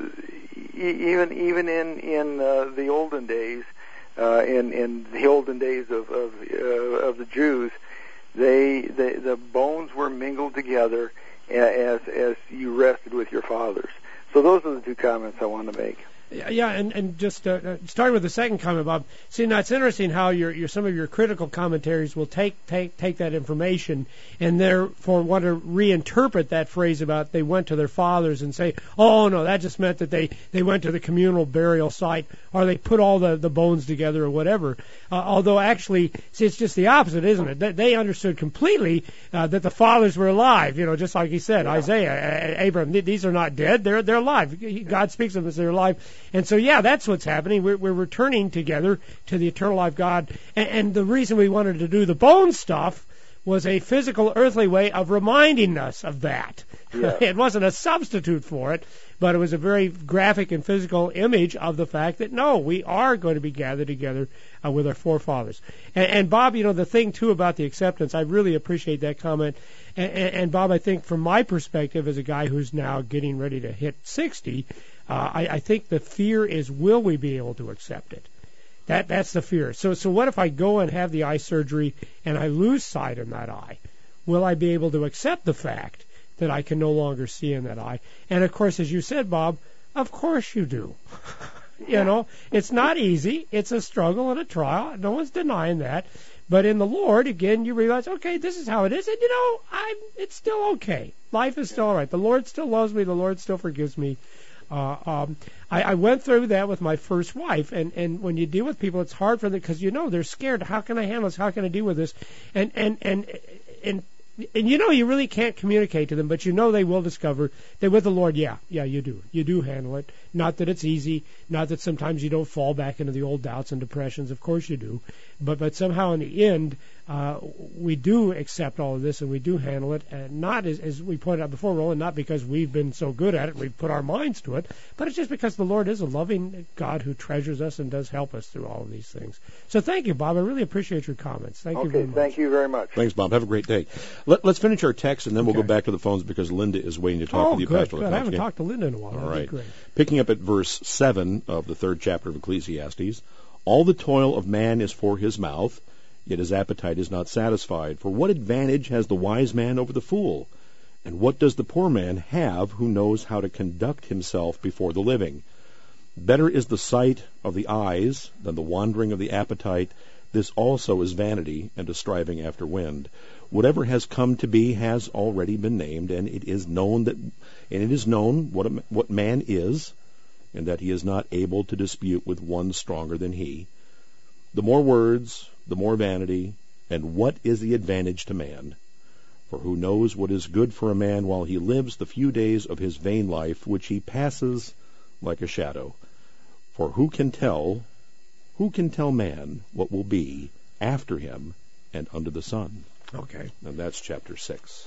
e- even even in in uh, the olden days, uh, in in the olden days of of, uh, of the Jews, they, they the bones were mingled together as as you rested with your fathers. So those are the two comments I want to make. Yeah, and, and just uh, starting with the second comment, Bob. See, now it's interesting how your, your some of your critical commentaries will take take take that information and therefore want to reinterpret that phrase about they went to their fathers and say, oh no, that just meant that they, they went to the communal burial site or they put all the, the bones together or whatever. Uh, although actually, see, it's just the opposite, isn't it? They, they understood completely uh, that the fathers were alive. You know, just like he said, yeah. Isaiah, Abraham, these are not dead; they're they're alive. God speaks of them as they're alive. And so, yeah, that's what's happening. We're, we're returning together to the eternal life God. And, and the reason we wanted to do the bone stuff was a physical, earthly way of reminding us of that. Yeah. It wasn't a substitute for it, but it was a very graphic and physical image of the fact that, no, we are going to be gathered together uh, with our forefathers. And, and, Bob, you know, the thing, too, about the acceptance, I really appreciate that comment. And, and, and, Bob, I think from my perspective as a guy who's now getting ready to hit sixty, Uh, I, I think the fear is, will we be able to accept it? That that's the fear. So so what if I go and have the eye surgery and I lose sight in that eye? Will I be able to accept the fact that I can no longer see in that eye? And of course, as you said, Bob, of course you do. you yeah. know, it's not easy. It's a struggle and a trial. No one's denying that. But in the Lord, again, you realize, okay, this is how it is, and you know, I'm. It's still okay. Life is still all right. The Lord still loves me. The Lord still forgives me. Uh, um, I, I went through that with my first wife, and, and when you deal with people, it's hard for them because you know they're scared. How can I handle this? How can I deal with this? And and and and and you know you really can't communicate to them, but you know they will discover that with the Lord, yeah, yeah, you do, you do handle it. Not that it's easy, not that sometimes you don't fall back into the old doubts and depressions. Of course you do, but but somehow in the end, uh, we do accept all of this and we do handle it, and not as, as we pointed out before, Roland, not because we've been so good at it, we've put our minds to it, but it's just because the Lord is a loving God who treasures us and does help us through all of these things. So thank you, Bob. I really appreciate your comments. Thank okay, you very much. Thank you very much. Thanks, Bob. Have a great day. Let, let's finish our text, and then we'll okay. go back to the phones because Linda is waiting to talk oh, with you, good, Pastor good. I haven't talked to Linda in a while. All That'd right. be great. Picking up at verse seven of the third chapter of Ecclesiastes, all the toil of man is for his mouth, yet his appetite is not satisfied. For what advantage has the wise man over the fool? And what does the poor man have who knows how to conduct himself before the living? Better is the sight of the eyes than the wandering of the appetite. This also is vanity and a striving after wind. Whatever has come to be has already been named, and it is known that, and it is known what a, what man is, and that he is not able to dispute with one stronger than he. The more words, the more vanity, and what is the advantage to man? For who knows what is good for a man while he lives the few days of his vain life, which he passes like a shadow? For who can tell, who can tell man what will be after him and under the sun? Okay. And that's chapter six.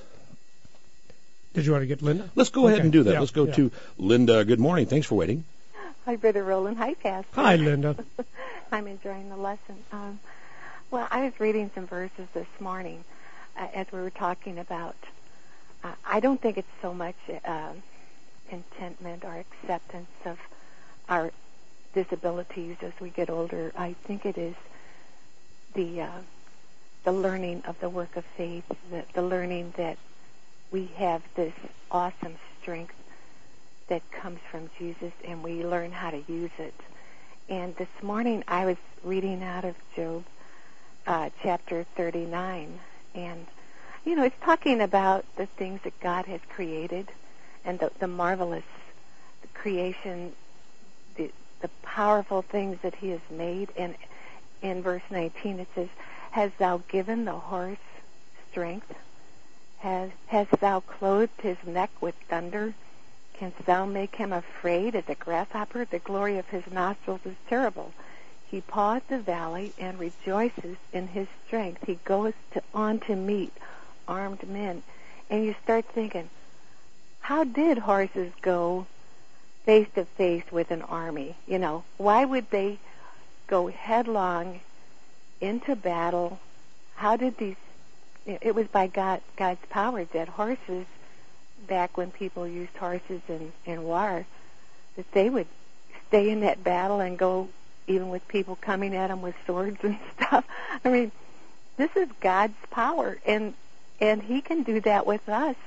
Did you want to get Linda? Let's go okay. ahead and do that. Yeah, Let's go yeah. to Linda. Good morning. Thanks for waiting. Hi, Brother Roland. Hi, Pastor. Hi, Linda. I'm enjoying the lesson. Um, well, I was reading some verses this morning uh, as we were talking about. Uh, I don't think it's so much uh, contentment or acceptance of our disabilities as we get older. I think it is the uh, the learning of the work of faith, the, the learning that we have this awesome strength that comes from Jesus, and we learn how to use it. And this morning I was reading out of Job uh, chapter thirty-nine, and, you know, it's talking about the things that God has created and the, the marvelous creation, the, the powerful things that he has made. And in verse nineteen it says, Hast thou given the horse strength? Has, hast thou clothed his neck with thunder? Canst thou make him afraid as a grasshopper? The glory of his nostrils is terrible. He paws the valley and rejoices in his strength. He goes to, on to meet armed men. And you start thinking, how did horses go face to face with an army? You know, why would they go headlong into battle? How did these, it was by God, God's power that horses, back when people used horses in, in war, that they would stay in that battle and go even with people coming at them with swords and stuff. I mean, this is God's power, and and He can do that with us.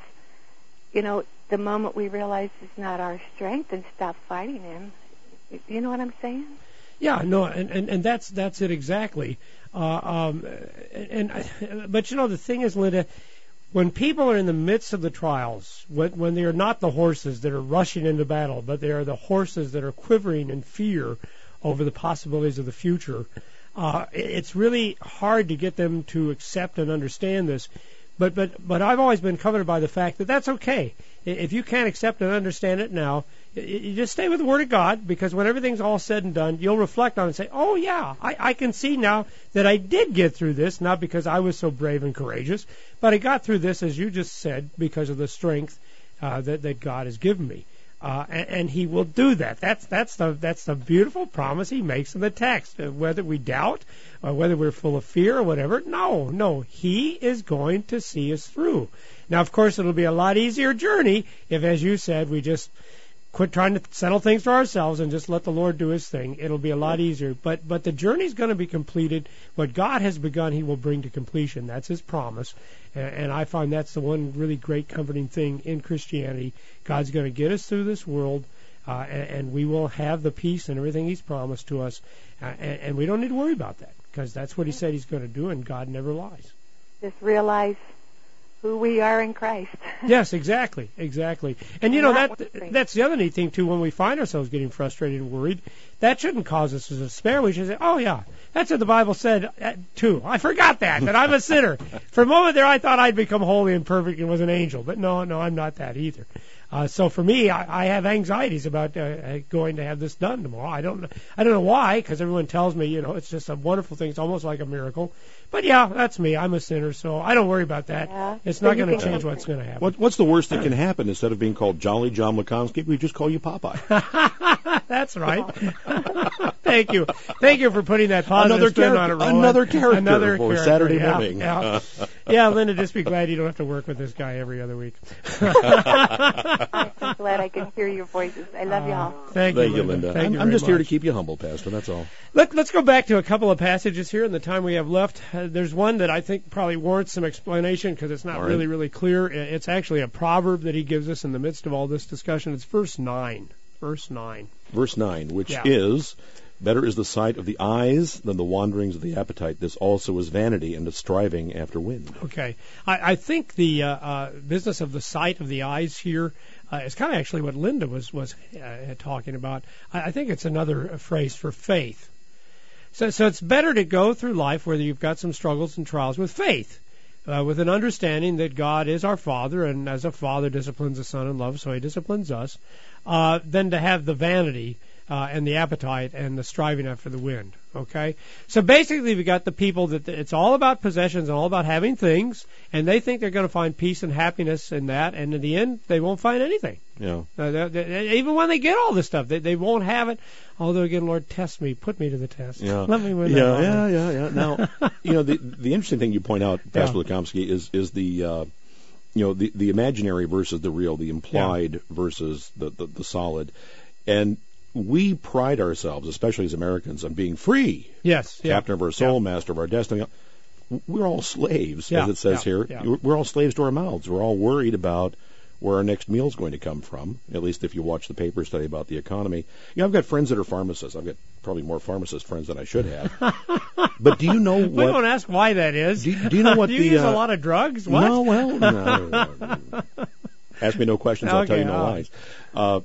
You know, the moment we realize it's not our strength and stop fighting Him. You know what I'm saying? Yeah, no, and, and, and that's that's it exactly. Uh, um, and, and but you know, the thing is, Linda, when people are in the midst of the trials, when, when they are not the horses that are rushing into battle, but they are the horses that are quivering in fear over the possibilities of the future, uh, it's really hard to get them to accept and understand this. But but but I've always been covered by the fact that that's okay. If you can't accept and understand it now, you just stay with the Word of God, because when everything's all said and done, you'll reflect on it and say, oh, yeah, I, I can see now that I did get through this, not because I was so brave and courageous, but I got through this, as you just said, because of the strength uh, that, that God has given me. Uh, and, and He will do that. That's that's the that's the beautiful promise He makes in the text. Uh, whether we doubt, or whether we're full of fear or whatever, no, no, He is going to see us through. Now, of course, it'll be a lot easier journey if, as you said, we just quit trying to settle things for ourselves and just let the Lord do His thing. It'll be a lot easier. But but the journey's going to be completed. What God has begun, He will bring to completion. That's His promise. And, and I find that's the one really great comforting thing in Christianity. God's going to get us through this world, uh, and, and we will have the peace and everything He's promised to us. Uh, and, and we don't need to worry about that, because that's what He said He's going to do, and God never lies. Just realize who we are in Christ. Yes, exactly, exactly. And you know, that that's the other neat thing too. When we find ourselves getting frustrated and worried, that shouldn't cause us to despair. We should say, "Oh yeah, that's what the Bible said uh, too. I forgot that that I'm a sinner. For a moment there, I thought I'd become holy and perfect and was an angel, but no, no, I'm not that either." Uh, so for me, I, I have anxieties about uh, going to have this done tomorrow. I don't, I don't know why, because everyone tells me, you know, it's just a wonderful thing. It's almost like a miracle. But yeah, that's me. I'm a sinner, so I don't worry about that. Yeah. It's not so going to change what's going to happen. What, what's the worst that can happen? Instead of being called Jolly John Lukomsky, we just call you Popeye. That's right. Thank you. Thank you for putting that positive another spin on it, Roland. Another character another for character. Saturday yeah, morning. Yeah. yeah, Linda, just be glad you don't have to work with this guy every other week. I'm glad I can hear your voices. I love uh, you all. Thank you, Thank you, Linda. Linda. Thank I'm, you I'm just much. here to keep you humble, Pastor. That's all. Let, let's go back to a couple of passages here in the time we have left. Uh, there's one that I think probably warrants some explanation because it's not all right. really, really clear. It's actually a proverb that he gives us in the midst of all this discussion. It's verse nine. Verse nine. Verse nine, which yeah. is, better is the sight of the eyes than the wanderings of the appetite. This also is vanity and a striving after wind. Okay. I, I think the uh, uh, business of the sight of the eyes here uh, is kind of actually what Linda was, was uh, talking about. I, I think it's another phrase for faith. So, so it's better to go through life whether you've got some struggles and trials with faith, uh, with an understanding that God is our Father, and as a Father disciplines the Son in love, so He disciplines us, uh, than to have the vanity Uh, and the appetite and the striving after the wind. Okay? So basically we got the people that it's all about possessions and all about having things, and they think they're going to find peace and happiness in that, and in the end they won't find anything. Yeah. Uh, they, they, even when they get all this stuff, they, they won't have it. Although again, Lord, test me, put me to the test. Yeah. Let me win yeah, that. Yeah, yeah, yeah. Now, you know, the the interesting thing you point out, Pastor yeah. Lukomsky, is is the uh, you know the the imaginary versus the real, the implied yeah. versus the, the the solid, and we pride ourselves, especially as Americans, on being free. Yes. Yeah. Captain of our soul, yeah. master of our destiny. We're all slaves, yeah. as it says yeah. here. Yeah. We're all slaves to our mouths. We're all worried about where our next meal is going to come from, at least if you watch the papers today about the economy. You know, I've got friends that are pharmacists. I've got probably more pharmacist friends than I should have. But do you know what... We don't ask why that is. Do, do you know what do you the... use uh, a lot of drugs? What? No, well, no. Ask me no questions, I'll okay, tell you no oh. lies. Uh,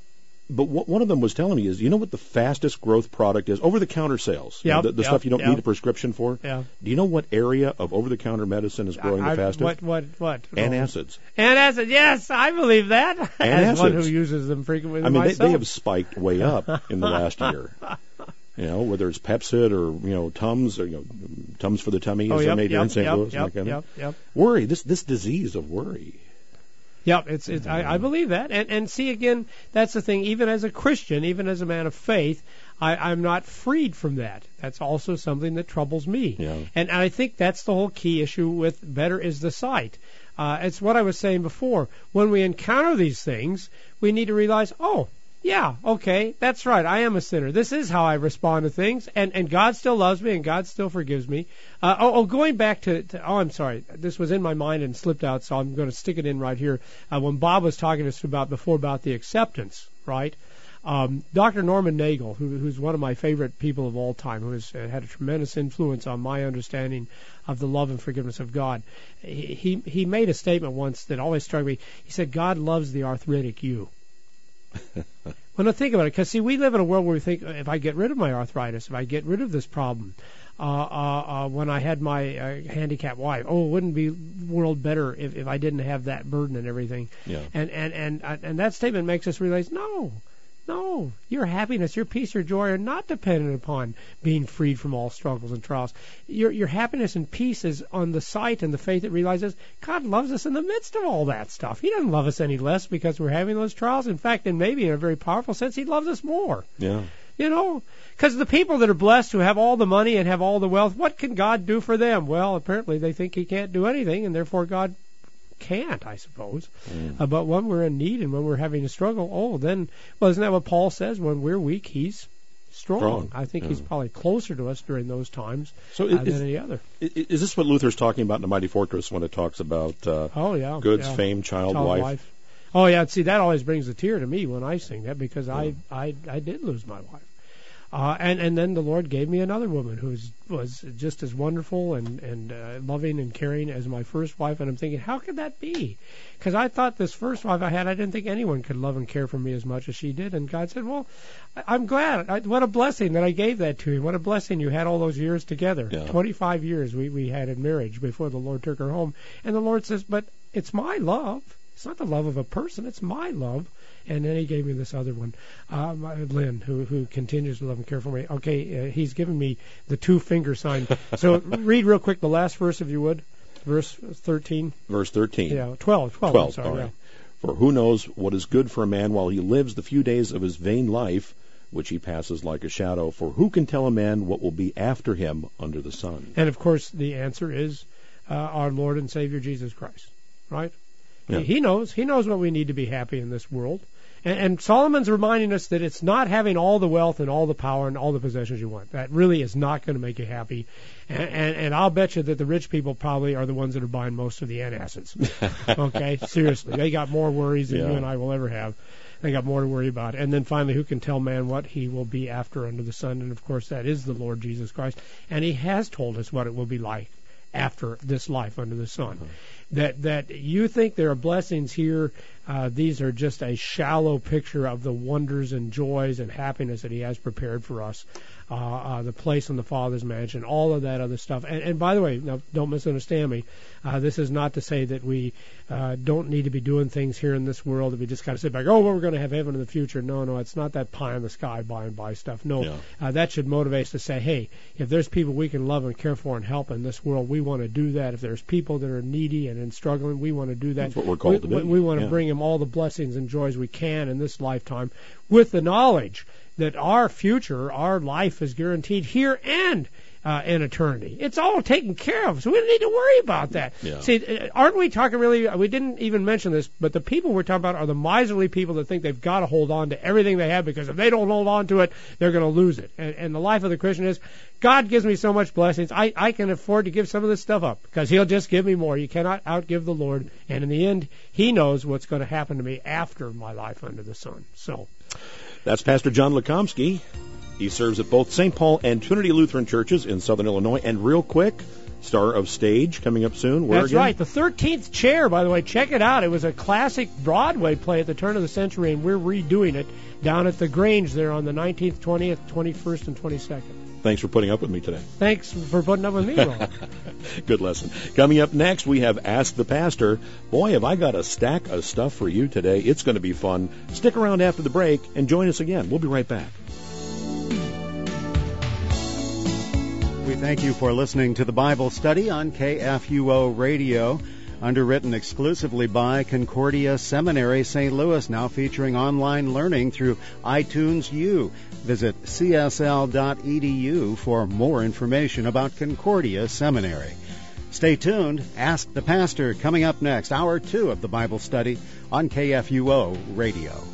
but what one of them was telling me is, you know what the fastest growth product is? Over-the-counter sales. Yep, the the yep, stuff you don't yep. need a prescription for. Yeah. Do you know what area of over-the-counter medicine is growing I, the fastest? What, what, what? Antacids. Antacids, yes, I believe that. As one who Antacids. uses them frequently I mean, they, myself. they have spiked way up in the last year. You know, whether it's Pepcid or, you know, Tums, or, you know, Tums for the tummy, oh, as yep, they're made here yep, in Saint yep, Louis. Yep, and that kind yep, of. yep. Worry, this this disease of worry. Yep, it's, it's I, I believe that. And, and see, again, that's the thing. Even as a Christian, even as a man of faith, I, I'm not freed from that. That's also something that troubles me. Yeah. And I think that's the whole key issue with better is the sight. Uh, it's what I was saying before. When we encounter these things, we need to realize, oh, yeah, okay, that's right. I am a sinner. This is how I respond to things, and, and God still loves me, and God still forgives me. Uh, oh, oh, going back to, to, oh, I'm sorry. This was in my mind and slipped out, so I'm going to stick it in right here. Uh, when Bob was talking to us about before about the acceptance, right? Um, Doctor Norman Nagel, who, who's one of my favorite people of all time, who has uh, had a tremendous influence on my understanding of the love and forgiveness of God, he, he, he made a statement once that always struck me. He said, God loves the arthritic you. When I think about it, because see, we live in a world where we think, if I get rid of my arthritis, if I get rid of this problem, uh, uh, uh, when I had my uh, handicapped wife, oh, wouldn't be the world better if, if I didn't have that burden and everything? Yeah. And and and uh, and that statement makes us realize, no. No, your happiness, your peace, your joy are not dependent upon being freed from all struggles and trials. Your your happiness and peace is on the sight and the faith that realizes God loves us in the midst of all that stuff. He doesn't love us any less because we're having those trials. In fact, and maybe in a very powerful sense, He loves us more. Yeah. You know, because the people that are blessed who have all the money and have all the wealth, what can God do for them? Well, apparently they think He can't do anything, and therefore God can't, I suppose. Mm. Uh, but when we're in need and when we're having a struggle, oh, then, well, isn't that what Paul says? When we're weak, He's strong. strong. I think yeah. He's probably closer to us during those times so uh, is, than any other. Is this what Luther's talking about in The Mighty Fortress when it talks about uh, oh, yeah, goods, yeah. fame, child, child wife? wife? Oh, yeah, see, that always brings a tear to me when I sing that because yeah. I, I, I did lose my wife. Uh, and, and then the Lord gave me another woman who was just as wonderful and, and uh, loving and caring as my first wife. And I'm thinking, how could that be? Because I thought this first wife I had, I didn't think anyone could love and care for me as much as she did. And God said, well, I'm glad. I, what a blessing that I gave that to you. What a blessing you had all those years together. Yeah. twenty-five years we, we had in marriage before the Lord took her home. And the Lord says, but it's my love. It's not the love of a person. It's my love. And then He gave me this other one, uh, Lynn, who who continues to love and care for me. Okay, uh, He's given me the two finger sign. So read real quick the last verse, if you would, verse thirteen. Verse thirteen. Yeah, twelve. Twelve. twelve. I'm sorry, all right. Yeah. For who knows what is good for a man while he lives the few days of his vain life, which he passes like a shadow. For who can tell a man what will be after him under the sun? And of course, the answer is uh, our Lord and Savior Jesus Christ. Right? Yeah. He knows. He knows what we need to be happy in this world. And, and Solomon's reminding us that it's not having all the wealth and all the power and all the possessions you want. That really is not going to make you happy. And, and, and I'll bet you that the rich people probably are the ones that are buying most of the antacids. Okay? Seriously. They got more worries than yeah. you and I will ever have. They got more to worry about. And then finally, who can tell man what he will be after under the sun? And, of course, that is the Lord Jesus Christ. And He has told us what it will be like after this life under the sun. Uh-huh. That that you think there are blessings here, uh, these are just a shallow picture of the wonders and joys and happiness that He has prepared for us. Uh, uh, the place in the Father's mansion, all of that other stuff. And, and by the way, now, don't misunderstand me. Uh, this is not to say that we uh, don't need to be doing things here in this world that we just kind of sit back, oh, well, we're going to have heaven in the future. No, no, it's not that pie in the sky by and by stuff. No, yeah. uh, that should motivate us to say, hey, if there's people we can love and care for and help in this world, we want to do that. If there's people that are needy and in struggling, we want to do that. That's what we're called we, to do. We, we want to yeah. bring them all the blessings and joys we can in this lifetime with the knowledge that our future, our life is guaranteed here and uh, in eternity. It's all taken care of, so we don't need to worry about that. Yeah. See, aren't we talking really, we didn't even mention this, but the people we're talking about are the miserly people that think they've got to hold on to everything they have because if they don't hold on to it, they're going to lose it. And, and the life of the Christian is, God gives me so much blessings, I, I can afford to give some of this stuff up because He'll just give me more. You cannot outgive the Lord. And in the end, He knows what's going to happen to me after my life under the sun. So... That's Pastor John Lukomsky. He serves at both Saint Paul and Trinity Lutheran churches in Southern Illinois. And real quick, Star of Stage coming up soon. Where That's again? right. The thirteenth Chair, by the way, check it out. It was a classic Broadway play at the turn of the century, and we're redoing it down at the Grange there on the nineteenth, twentieth, twenty-first, and twenty-second. Thanks for putting up with me today. Thanks for putting up with me, Ron. Good lesson. Coming up next, we have Ask the Pastor. Boy, have I got a stack of stuff for you today. It's going to be fun. Stick around after the break and join us again. We'll be right back. We thank you for listening to the Bible Study on K F U O Radio, underwritten exclusively by Concordia Seminary, Saint Louis, now featuring online learning through iTunes U. Visit c s l dot e d u for more information about Concordia Seminary. Stay tuned. Ask the Pastor coming up next, hour two of the Bible Study on K F U O Radio.